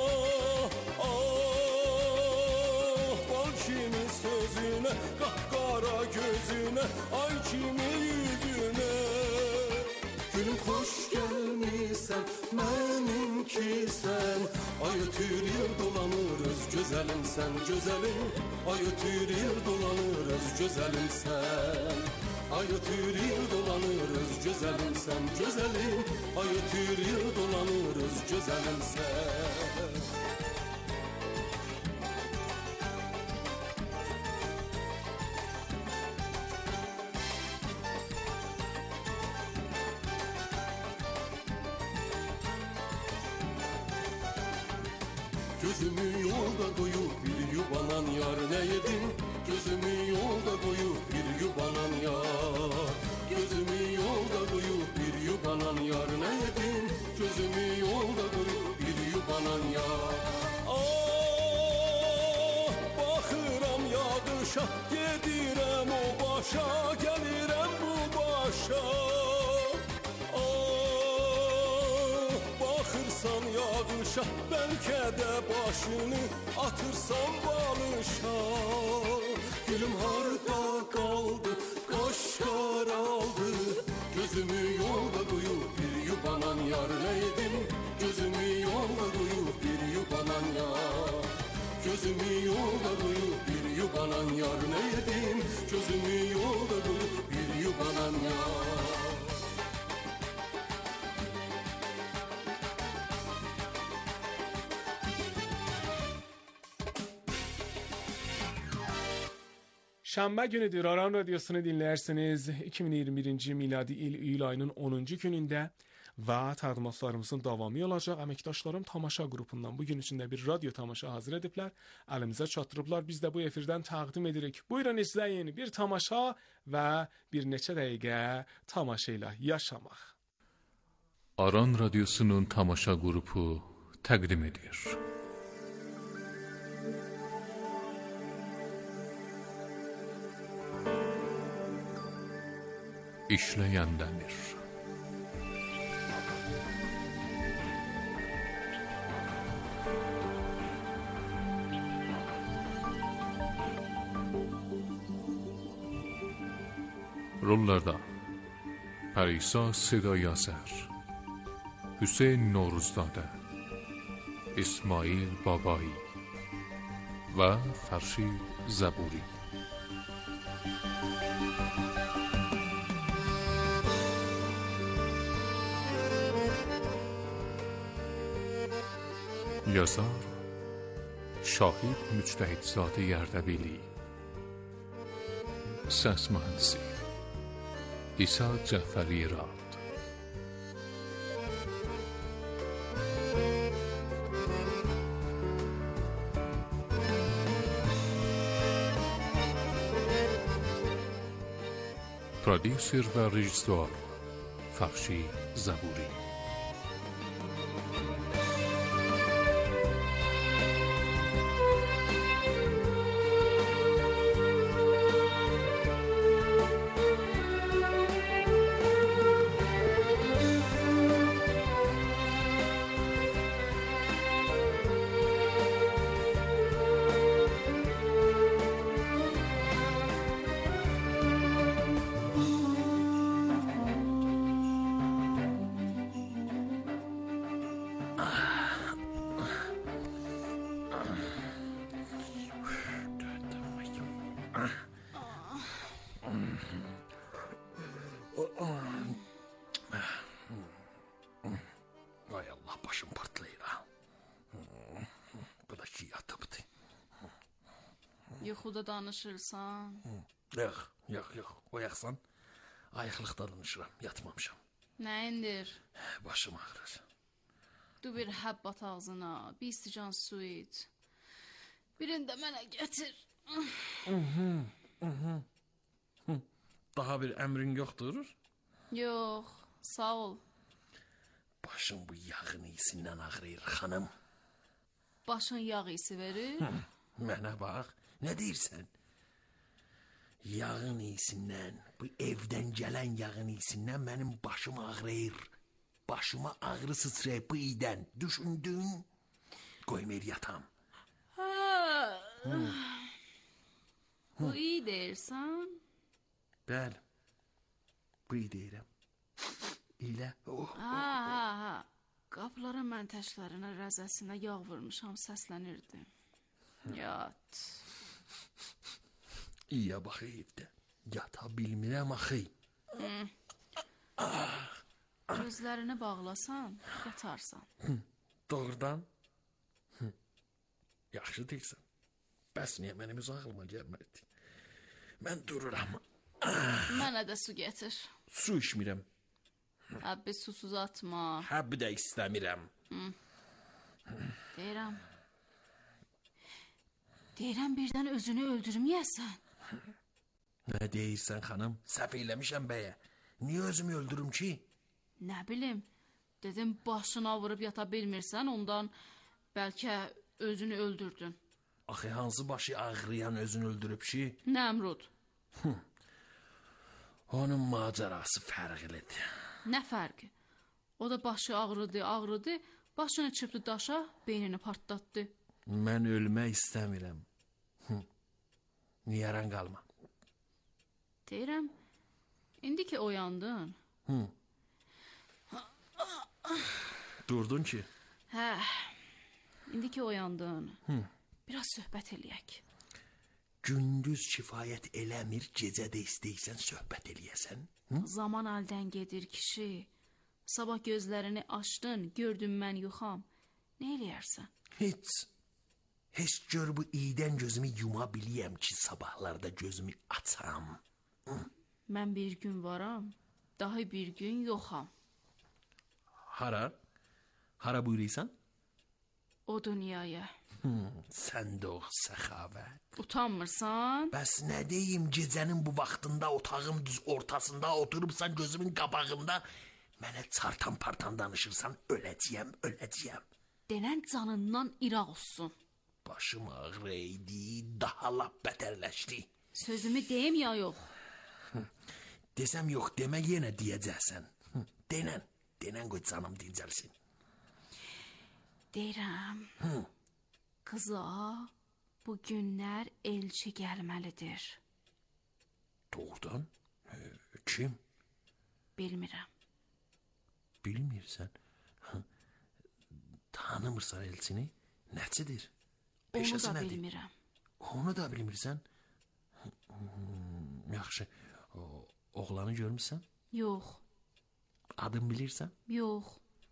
Ah bal kimi sözüne, kahkara gözüne, ay kimi yüzüne. Gülüm hoş gelmişsen, benimki sen. Ay ötürüyor dolanırız güzelim sen, güzelim. Ay ötürüyor dolanırız güzelim sen. Ay ötürüyor dolanırız güzelim sen, güzelim. Ay ötürüyor dolanırız güzelim sen. Gözümü yolda koyup bir yubanan yar ne yedin? Gözümü yolda koyup bir yubanan yar. Gözümü yolda koyup bir yubanan yar ne yedin? Gözümü yolda koyup bir yubanan yar. Ah bakıram yağışa, gedirem o başa, gelirem bu başa. Bakırsan yağışa, belki de başını atırsan balışa. Gülüm harda kaldı, kaş karaldı. Gözümü yolda koyup bir yubanan yar neydim? Gözümü yolda koyup bir yubanan yar. Gözümü yolda koyup bir yubanan yar neydim? Gözümü yolda koyup bir yubanan yar. Şənbə günüdür. Aran Radyosunu dinlərsiniz. 2021-ci miladi il iyul ayının 10-cu günündə və təqdimatlarımızın davamı olacaq. Əməkdaşlarım tamaşa qrupundan bugün üçün də bir radyo tamaşa hazır ediblər. Əlimizə çatdırıblar. Biz də bu efirdən təqdim edirik. Buyurun izləyin. Bir tamaşa və bir neçə dəqiqə tamaşa ilə yaşamaq. Aran Radyosu'nun tamaşa grubu təqdim edir. İşleyen demir. Rollarda Pərisa Sedai Azər, Hüseyin Novruzzadə, İsmail Babai və Fərşid Zəburi. Yazar Şahid Müctəhidzadə Yərdəbili. Səs mühəndisi İsa Cəfəri Rad. Prodüser və rejissor Fərşid Zəburi. Ay Allah, başım partlayır ha. Bu da ki yatıbdı. Yuxuda danışırsan. Yox, oyaqsan. Ayıqlıqda danışıram, yatmamışam. Nəyindir? Başım ağrır. Du bir həbbat ağzına, bir sıcan su iç. Birini də mənə gətir. Daha bir əmrin yoxdur? Yox, sağ ol. Başım bu yağın iyisindən ağrıyır, xanım. Başın yağ isi verir. Mənə bax, nə deyirsən? Yağın iyisindən, bu evdən gələn yağın iyisindən mənim başım ağrıyır. Başıma ağrı sıçrayıb bu iydən. Düşündün? Qoymur yatam. Bu iyi deyirsən? Bəli. Bu iyi deyirəm. İlə. Ha. Qapıların məntəşlərinə, rəzəsinə yağ vurmuşam, səslənirdi. Yat. İyə bax evdə. Yata bilmirəm axı. Gözlərini bağlasan, yatarsan. Doğrudan? Yaxşı deyirsən. Bəs niyə mənim öz ağlıma gəlmədi? Mən dururam. Mənə də su gətir. Su içmirəm. Həbbi susuz atma. Həbbi də istəmirəm. Deyirəm birdən özünü öldürməyəsən. Nə deyirsən xanım? Səhv eləmişəm bəyə. Niyə özümü öldürüm ki? Nə bilim, dedim başına vurub yata bilmirsən, ondan bəlkə özünü öldürdün. Axı hansı başı ağrıyan özünü öldürüb ki? Nəmrud. Onun macerası fərqlidir. Nə fərqi? O da başı ağrıdı, başını çırpdı daşa, beynini partlatdı. Mən ölmək istəmirəm. Niyaran qalma. Deyirəm, indi ki oyandın. Durdun ki? Hə, indi ki oyandın. Biraz söhbət eləyək. Gündüz kifayət eləmir, gecə də istəyirsən söhbət eləyəsən. Zaman əldən gedir kişi. Sabah gözlərini açdın, gördüm mən yoxam. Nə eləyərsən? Heç gör bu iydən gözümü yuma biliyəm ki, sabahlarda gözümü açam. Mən bir gün varam, daha bir gün yoxam. Hara? Hara buyuruysan? O dünyaya. Sən də o səxavət. Utanmırsan? Bəs nə deyim, gecənin bu vaxtında otağım düz ortasında oturubsan gözümün qabağında, mənə çartan-partan danışırsan, öləcəyəm. Denən canından iraq olsun. Başım ağrıydı, daha lap bətərləşdi. Sözümü deyim ya yox? Desəm yox, demə yenə deyəcəksən. Denən qoy canım dincəlsin. Deyirəm, qıza bu günlər elçi gəlməlidir. Doğrudan? Kim? Bilmirəm. Bilmirsən? Tanımırsan elçini? Nəçidir? Onu da bilmirəm. Onu da bilmirsən? Yaxşı, oğlanı görmüsən? Yox. Adını bilirsən? Yox.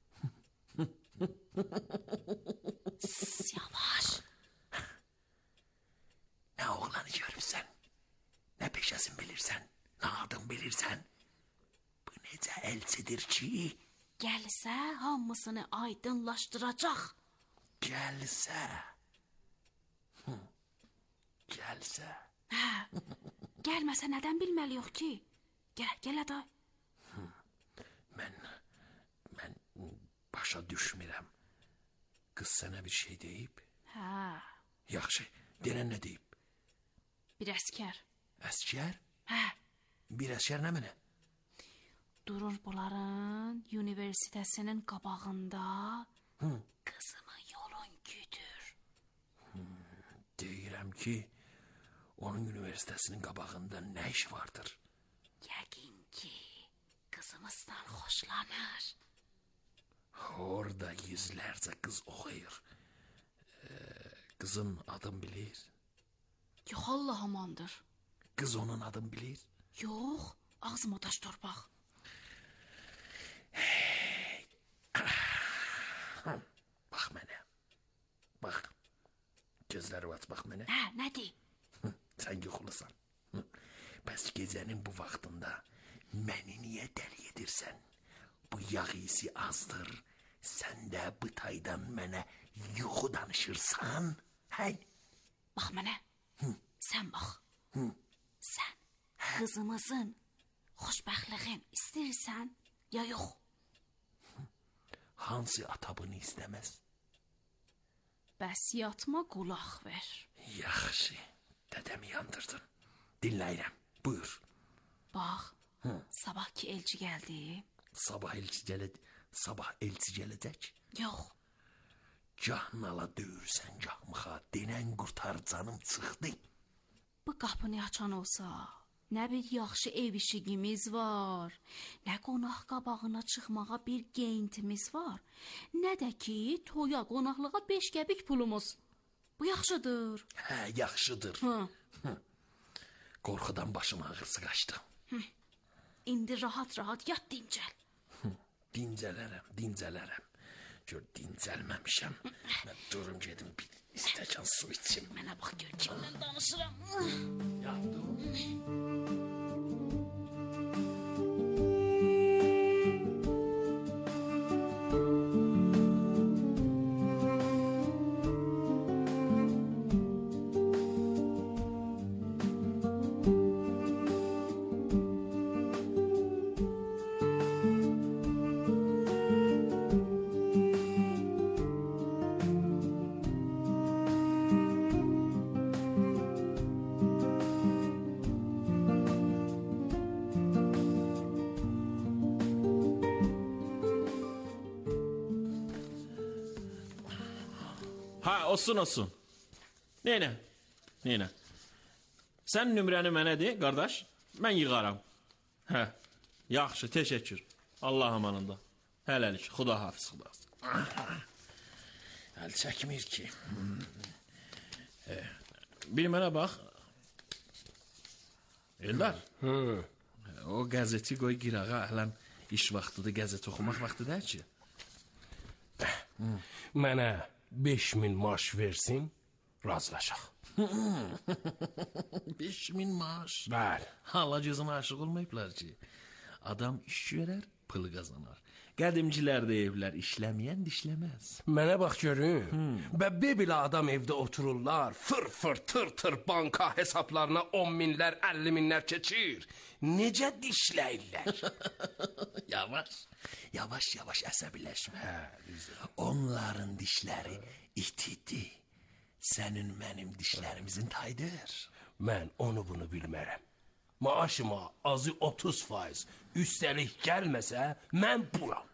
Yavaş. Nə oğlanı görmüsən? Nə peşəsini bilirsən? Nə adını bilirsən? Bu necə elçidir ki? Gəlsə hamısını aydınlaşdıracaq. Gəlsə. Hə, gəlməsə nədən bilməliyik ki? Gəl aday. Mən başa düşmürəm. Qız sənə bir şey deyib? Hə. Yaxşı, denən nə deyib? Bir əskər. Əskər? Hə. Bir əskər nə mənə? Durur bunların universitetinin qabağında. Qızımın yolun güdür. Deyirəm ki, onun universitetinin qabağında nə iş vardır? Yəqin ki, qızımızdan xoşlanır. Orada yüzlərcə qız oxuyur. Qızın adını bilir? Yox, Allah amandır. Qız onun adını bilir? Yox, ağzıma daş torpaq. Bax mənə. Bax. Gözləri aç, bax mənə. Hə, nədir? Sən yuxulusan. Bəs gecənin bu vaxtında məni niyə dəli edirsən? Bu yağ isi azdır. Sən də bu taydan mənə yuxu danışırsan? Hə? Bax mənə. Sən bax. Sən qızımızın xoşbəxtliğin istəyirsən ya yox? Hansı ata bunu istəməz? Bəs yatma qulaq ver. Yaxşı, dədəmi yandırdın. Dinləyirəm, buyur. Bax, sabahki elçi gəldi. Sabah elçi gələcək. Yox. Gah nala döyürsən, gah mıxa, denən qurtar canım çıxdı. Bu qapını açan olsa, nə bir yaxşı ev işigimiz var, nə qonaq qabağına çıxmağa bir geyintimiz var, nə də ki, toya qonaqlığa 5 qəpik pulumuz. Bu yaxşıdır. Hə, yaxşıdır. Qorxudan başım ağrısı qaçdı. İndi rahat-rahat yat dincəl. Dincələrəm. Gör, dincəlməmişəm. Mən durum gedim bir istəkan su içim. Mənə bax, gör kimlə danışıram. Ha, olsun. Neynə? Sən nömrəni mənə de, qardaş, mən yığaram. Hə, yaxşı, təşəkkür. Allah amanında. Hələlik, xuda hafiz. Əl çəkmir ki. Bir mənə bax. Eldar. O qəzeti qoy qirağa, ələn iş vaxtıdır, qəzet oxumaq vaxtı deyil ki. Mənə 5000 maaş versin, razılaşaq. 5000 maaş? Bəli. Hala gözümə aşıq olmayıblar ki. Adam iş görər, pılı qazanar. Qədimcilər deyiblər, işləməyən dişləməz. Mənə bax görün. Bəbbə bilə adam evdə otururlar, fır tır banka hesablarına 10 minlər, 50 minlər keçir. Necə dişləyirlər? Yavaş əsəbiləşmə. Onların dişləri itidi. Sənin mənim dişlərimizin taydır. Mən onu bunu bilmərəm. Maaşıma azı 30%, üstəlik gəlməsə, mən buram.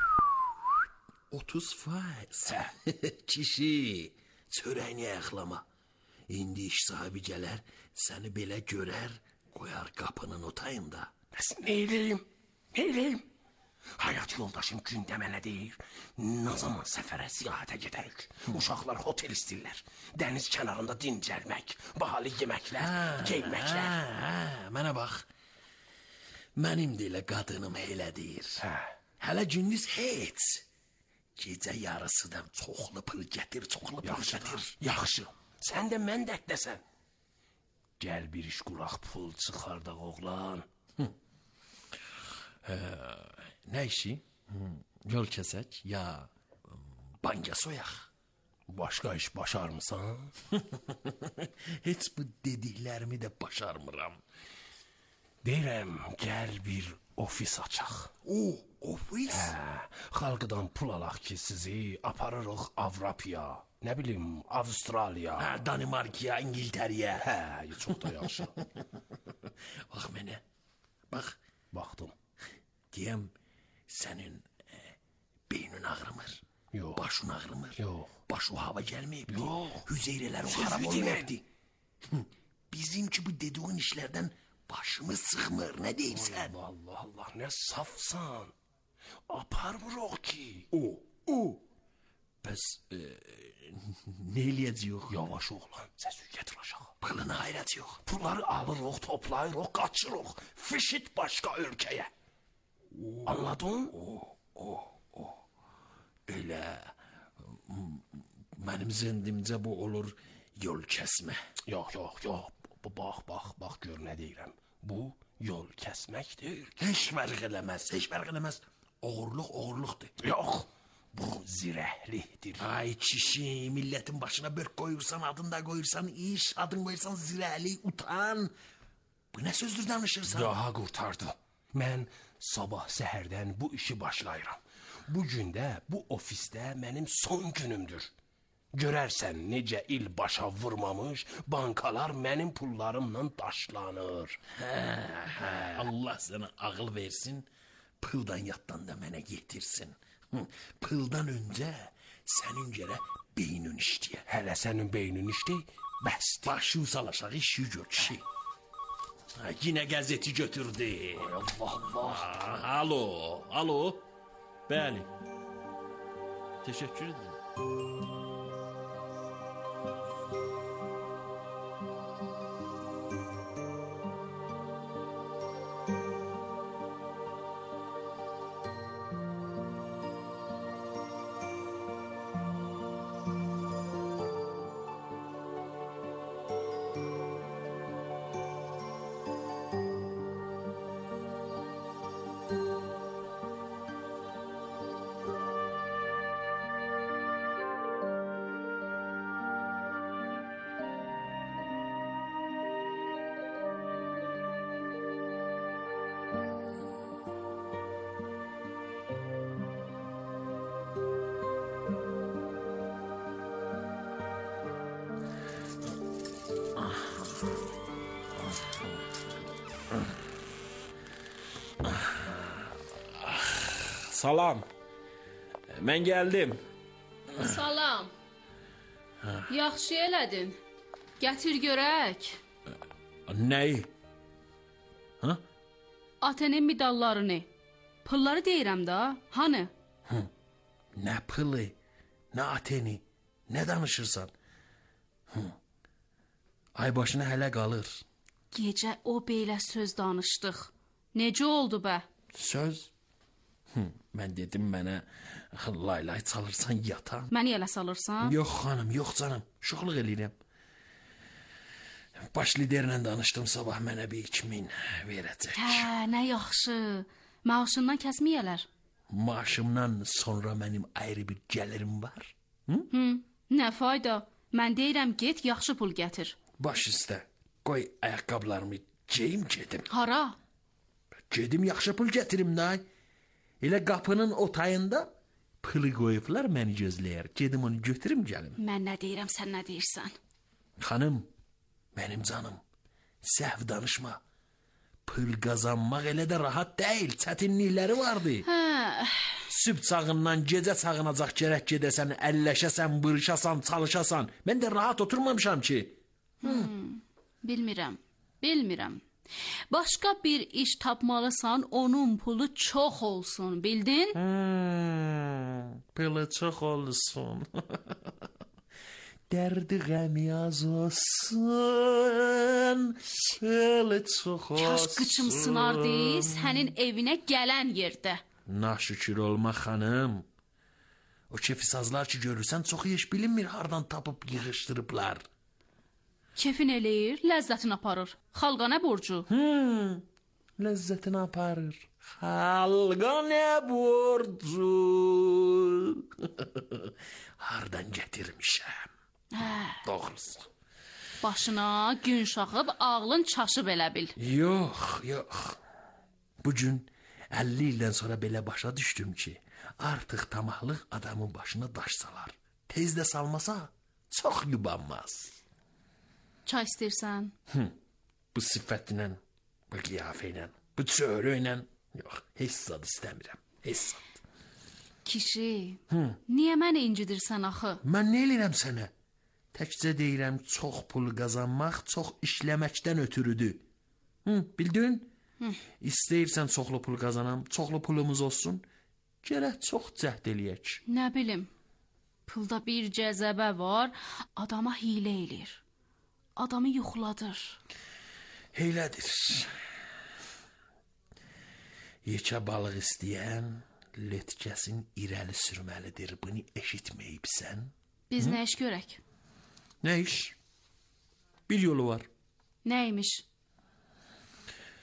30%? Kişi, çörəyini əxlama. İndi iş sahibi gələr, səni belə görər, qoyar qapının otayında. Bəs neyləyim? Hayat yoldaşım gündə mənə deyir, nə zaman səfərə siyahətə gedərik. Uşaqlar hotel istəyirlər, dəniz kənarında dincəlmək, bahalı yeməklər, geyməklər. Mənə bax, mənim də elə qadınım elə deyir. Hələ gündüz heç. Gecə yarısı da çoxlu pul gətir, Yaxşı, sən də mən dərdəsən. Gəl bir iş quraq, pul çıxardaq oğlan. Nə işi? Yol kəsək, ya banka soyaq. Başqa iş başarmısan? Heç bu dediklərimi də başarmıram. Deyirəm, gəl bir ofis açaq. Ofis? Xalqıdan pul alaq ki, sizi aparırıq Avropaya, nə bilim, Avustraliya. Danimarkaya, İngiltəriyə. Çox da yaxşı. Bax mənə, bax. Baxdım. Deyəm, sənin beynin ağrımır. Yox. Başın ağrımır. Yox. Başı hava gəlməyib. Yox. Hüceyrələrin xarab olmayıbdı. Bizimki bu dediğin işlərdən başımız sıxmır, nə deyirsən? Allah, nə safsan. Aparmırıq ki. Bəs, nə eləyəcəyik? Yavaş oğlan, səs getir aşağı. Pılına hayrət yox. Pulları alırıq, toplayırıq, qaçırıq. Fişit başqa ölkəyə. Anladın? Elə mənim zəndimcə bu olur yol kəsmə. Yox. Bax, gör nə deyirəm. Bu yol kəsməkdir. Heç fərq eləməz. Oğurluqdur. Yox, bu zirəhlikdir. Ay kişi, millətin başına börk qoyursan, adını da qoyursan iş, adını qoyursan zirəhlik, utan. Bu nə sözdür danışırsan? Daha qurtardı. Mən sabah səhərdən bu işi başlayıram. Bu gündə, bu ofisdə mənim son günümdür. Görərsən necə il başa vurmamış, bankalar mənim pullarımla daşlanır. Allah sənə ağıl versin, pıldan yatdan da mənə getirsin. Pıldan öncə sənin gərə beynin işləyər. Hələ sənin beynin işləyir, bəsdir. Başı uzalaşaq, işi gör kişi. Yine gazeti götürdü. Allah. Alo. Bəli. Teşekkür ederim. Salam. Mən gəldim. Salam. Yaxşı elədin. Gətir görək. Nəyi? Atenin medallarını. Pulları deyirəm da, hanı? Nə pılı, nə ateni, nə danışırsan? Ay başına hələ qalır. Gecə o belə söz danışdıq. Necə oldu bə? Söz? Mən dedim mənə laylay çalırsan yatan. Məni elə salırsan? Yox xanım, yox canım. Şoxluq eləyirəm. Baş liderlə danışdım, sabah mənə bir 2000 verəcək. Nə yaxşı. Maaşından kəsməyələr. Maaşımdan sonra mənim ayrı bir gəlirim var. Nə fayda? Mən deyirəm get yaxşı pul gətir. Baş üstə. Qoy ayaqqabılarımı geyim gedim. Hara? Gedim yaxşı pul gətirim da. Elə qapının o tayında pılı qoyublar məni gözləyər. Gedim onu götürüm gəlim. Mən nə deyirəm, sən nə deyirsən? Xanım, mənim canım, səhv danışma. Pıl qazanmaq elə də rahat deyil, çətinlikləri vardı. Sübh çağından gecə çağınacaq gərək gedəsən, əlləşəsən, bırışasan, çalışasan. Mən də rahat oturmamışam ki. Bilmirəm. Başqa bir iş tapmalısan, onun pulu çox olsun, bildin? Pulu çox olsun. Dərdi qəmi az olsun, pulu çox olsun. Kaş qıçım sınardı, sənin evinə gələn yerdə. Naşükür olma xanım. O kefisazlar ki görürsən, çox iş bilinmir, hardan tapıb yığışdırıblar. Kefin eləyir, ləzzətini aparır. Xalqa nə borcu? Ləzzətini aparır. Xalqa nə borcu? Hardan gətirmişəm? Doğrusu. Başına gün şaxıb, ağlın çaşıb elə bil. Yox. Bugün 50 ildən sonra belə başa düşdüm ki, artıq tamahlıq adamın başına daş salar. Tez də salmasa, çox yubanmaz. Çay istəyirsən? Bu sifətlə, bu qiyafəylə, bu çöhrəylə, yox, heç zad istəmirəm, heç zad. Kişi, niyə məni incidirsən axı? Mən nə eləyirəm sənə? Təkcə deyirəm, çox pul qazanmaq, çox işləməkdən ötürüdür. Bildin? İstəyirsən çoxlu pul qazanam, çoxlu pulumuz olsun, gərək çox cəhd eləyək. Nə bilim, pulda bir cəzəbə var, adama hilə eləyir. Adamı yuxladır. Heylədir. Yekə balıq istəyən letkəsin irəli sürməlidir. Bunu eşitməyibsən? Biz nə iş görək? Nə iş? Bir yolu var. Nəymiş?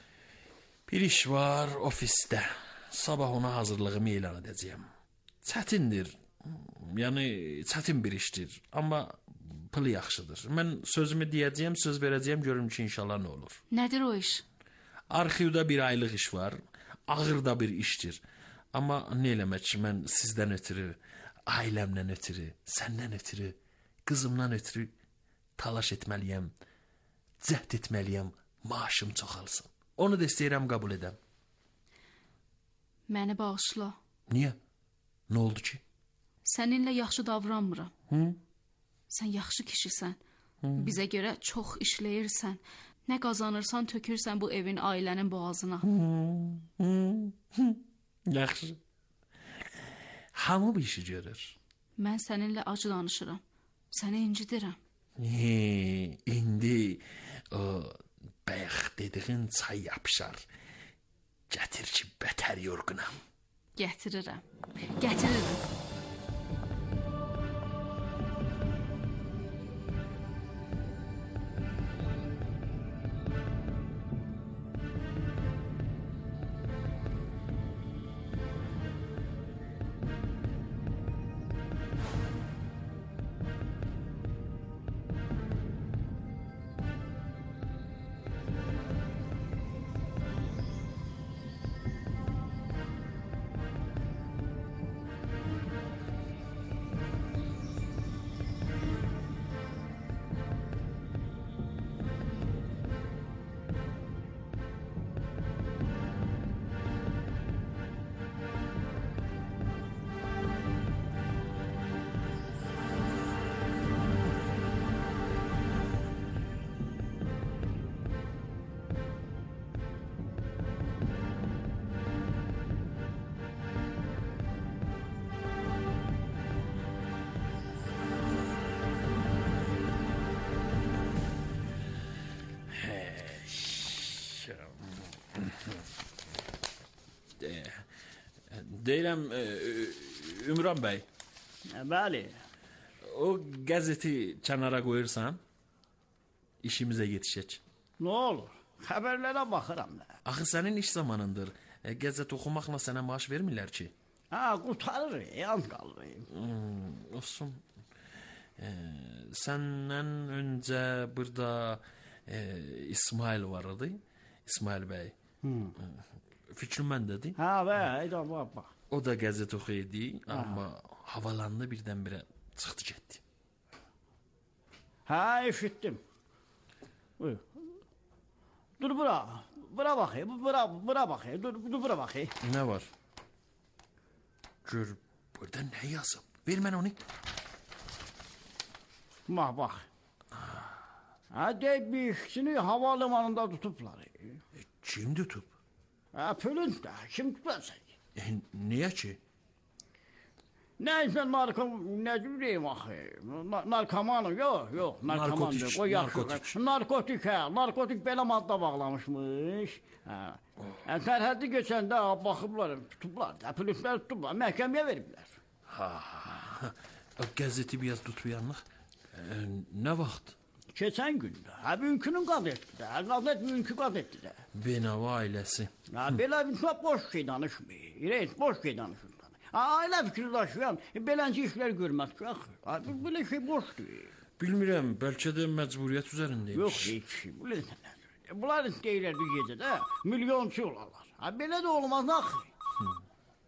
Bir iş var ofisdə. Sabah ona hazırlığımı elan edəcəyəm. Çətindir. Yəni çətin bir işdir, amma pılı yaxşıdır. Mən sözümü deyəcəyəm, söz verəcəyəm, görüm ki, inşallah nə olur. Nədir o iş? Arxivdə bir aylıq iş var. Ağır da bir işdir. Amma nə eləmək ki, mən sizdən ötürü, ailəmdən ötürü, səndən ötürü, qızımdan ötürü talaş etməliyəm, cəhd etməliyəm, maaşım çoxalsın. Onu da istəyirəm qəbul edəm. Məni bağışla. Niyə? Nə oldu ki? Səninlə yaxşı davranmıram. Hı? Sən yaxşı kişisən. Bizə görə çox işləyirsən. Nə qazanırsan tökürsən bu evin, ailənin boğazına. Yaxşı. Hamı bu işi görür. Mən səninlə acı danışıram. Səni incidirəm. İndi o bayaq dediğin çay yapışar. Gətir ki, bətər yorğunam. Gətirirəm. Gətirirəm. Deyirəm, Ümran bəy. Bəli. O qəzeti kənara qoyursan, işimizə yetişək. Nə olur? Xəbərlərə baxıram. Axı sənin iş zamanındır. Qəzet oxumaqla sənə maaş vermirlər ki. Qurtarır, yan qalır. Olsun. Səndən öncə burada İsmail var idi. İsmail bəy. Fikrim məndədir. Bəy, bax. O da qəzet oxuyurdu, amma havalandı birdən-birə çıxdı getdi. Eşitdim. Buyur. Dur bura. Bura baxayım. Bura baxayım. Dur bura baxayım. Nə var? Gör, burada nə yazıb? Ver mən onu. Bax. Deyib bir işçini havalimanında tutublar. Kim tutub? Pülünt də, kim tutacaq? Niyə ki? Nəysə nə deyim axı? Narkomanı, yox, narkotik belə maddə bağlamışmış. Sərhəddi keçəndə baxıblar, tutublar, pülüntlər tutublar, məhkəməyə veriblər. O qəzeti biraz tutmayanlıq. Nə vaxt? Keçən gündə, bugünkünün qazetdir, qazet bugünkü qazetdir. Benava ailəsi. Belə boş şey danışmır, boş şey danışır. Ailə fikri daşıyan, beləncə işlər görməz ki, belə şey boşdur. Bilmirəm, bəlkə də məcburiyyət üzərindəymiş. Yox, heç. Bunlar istəyirlər bir gecədə milyonçu olarlar. Belə də olmaz axı.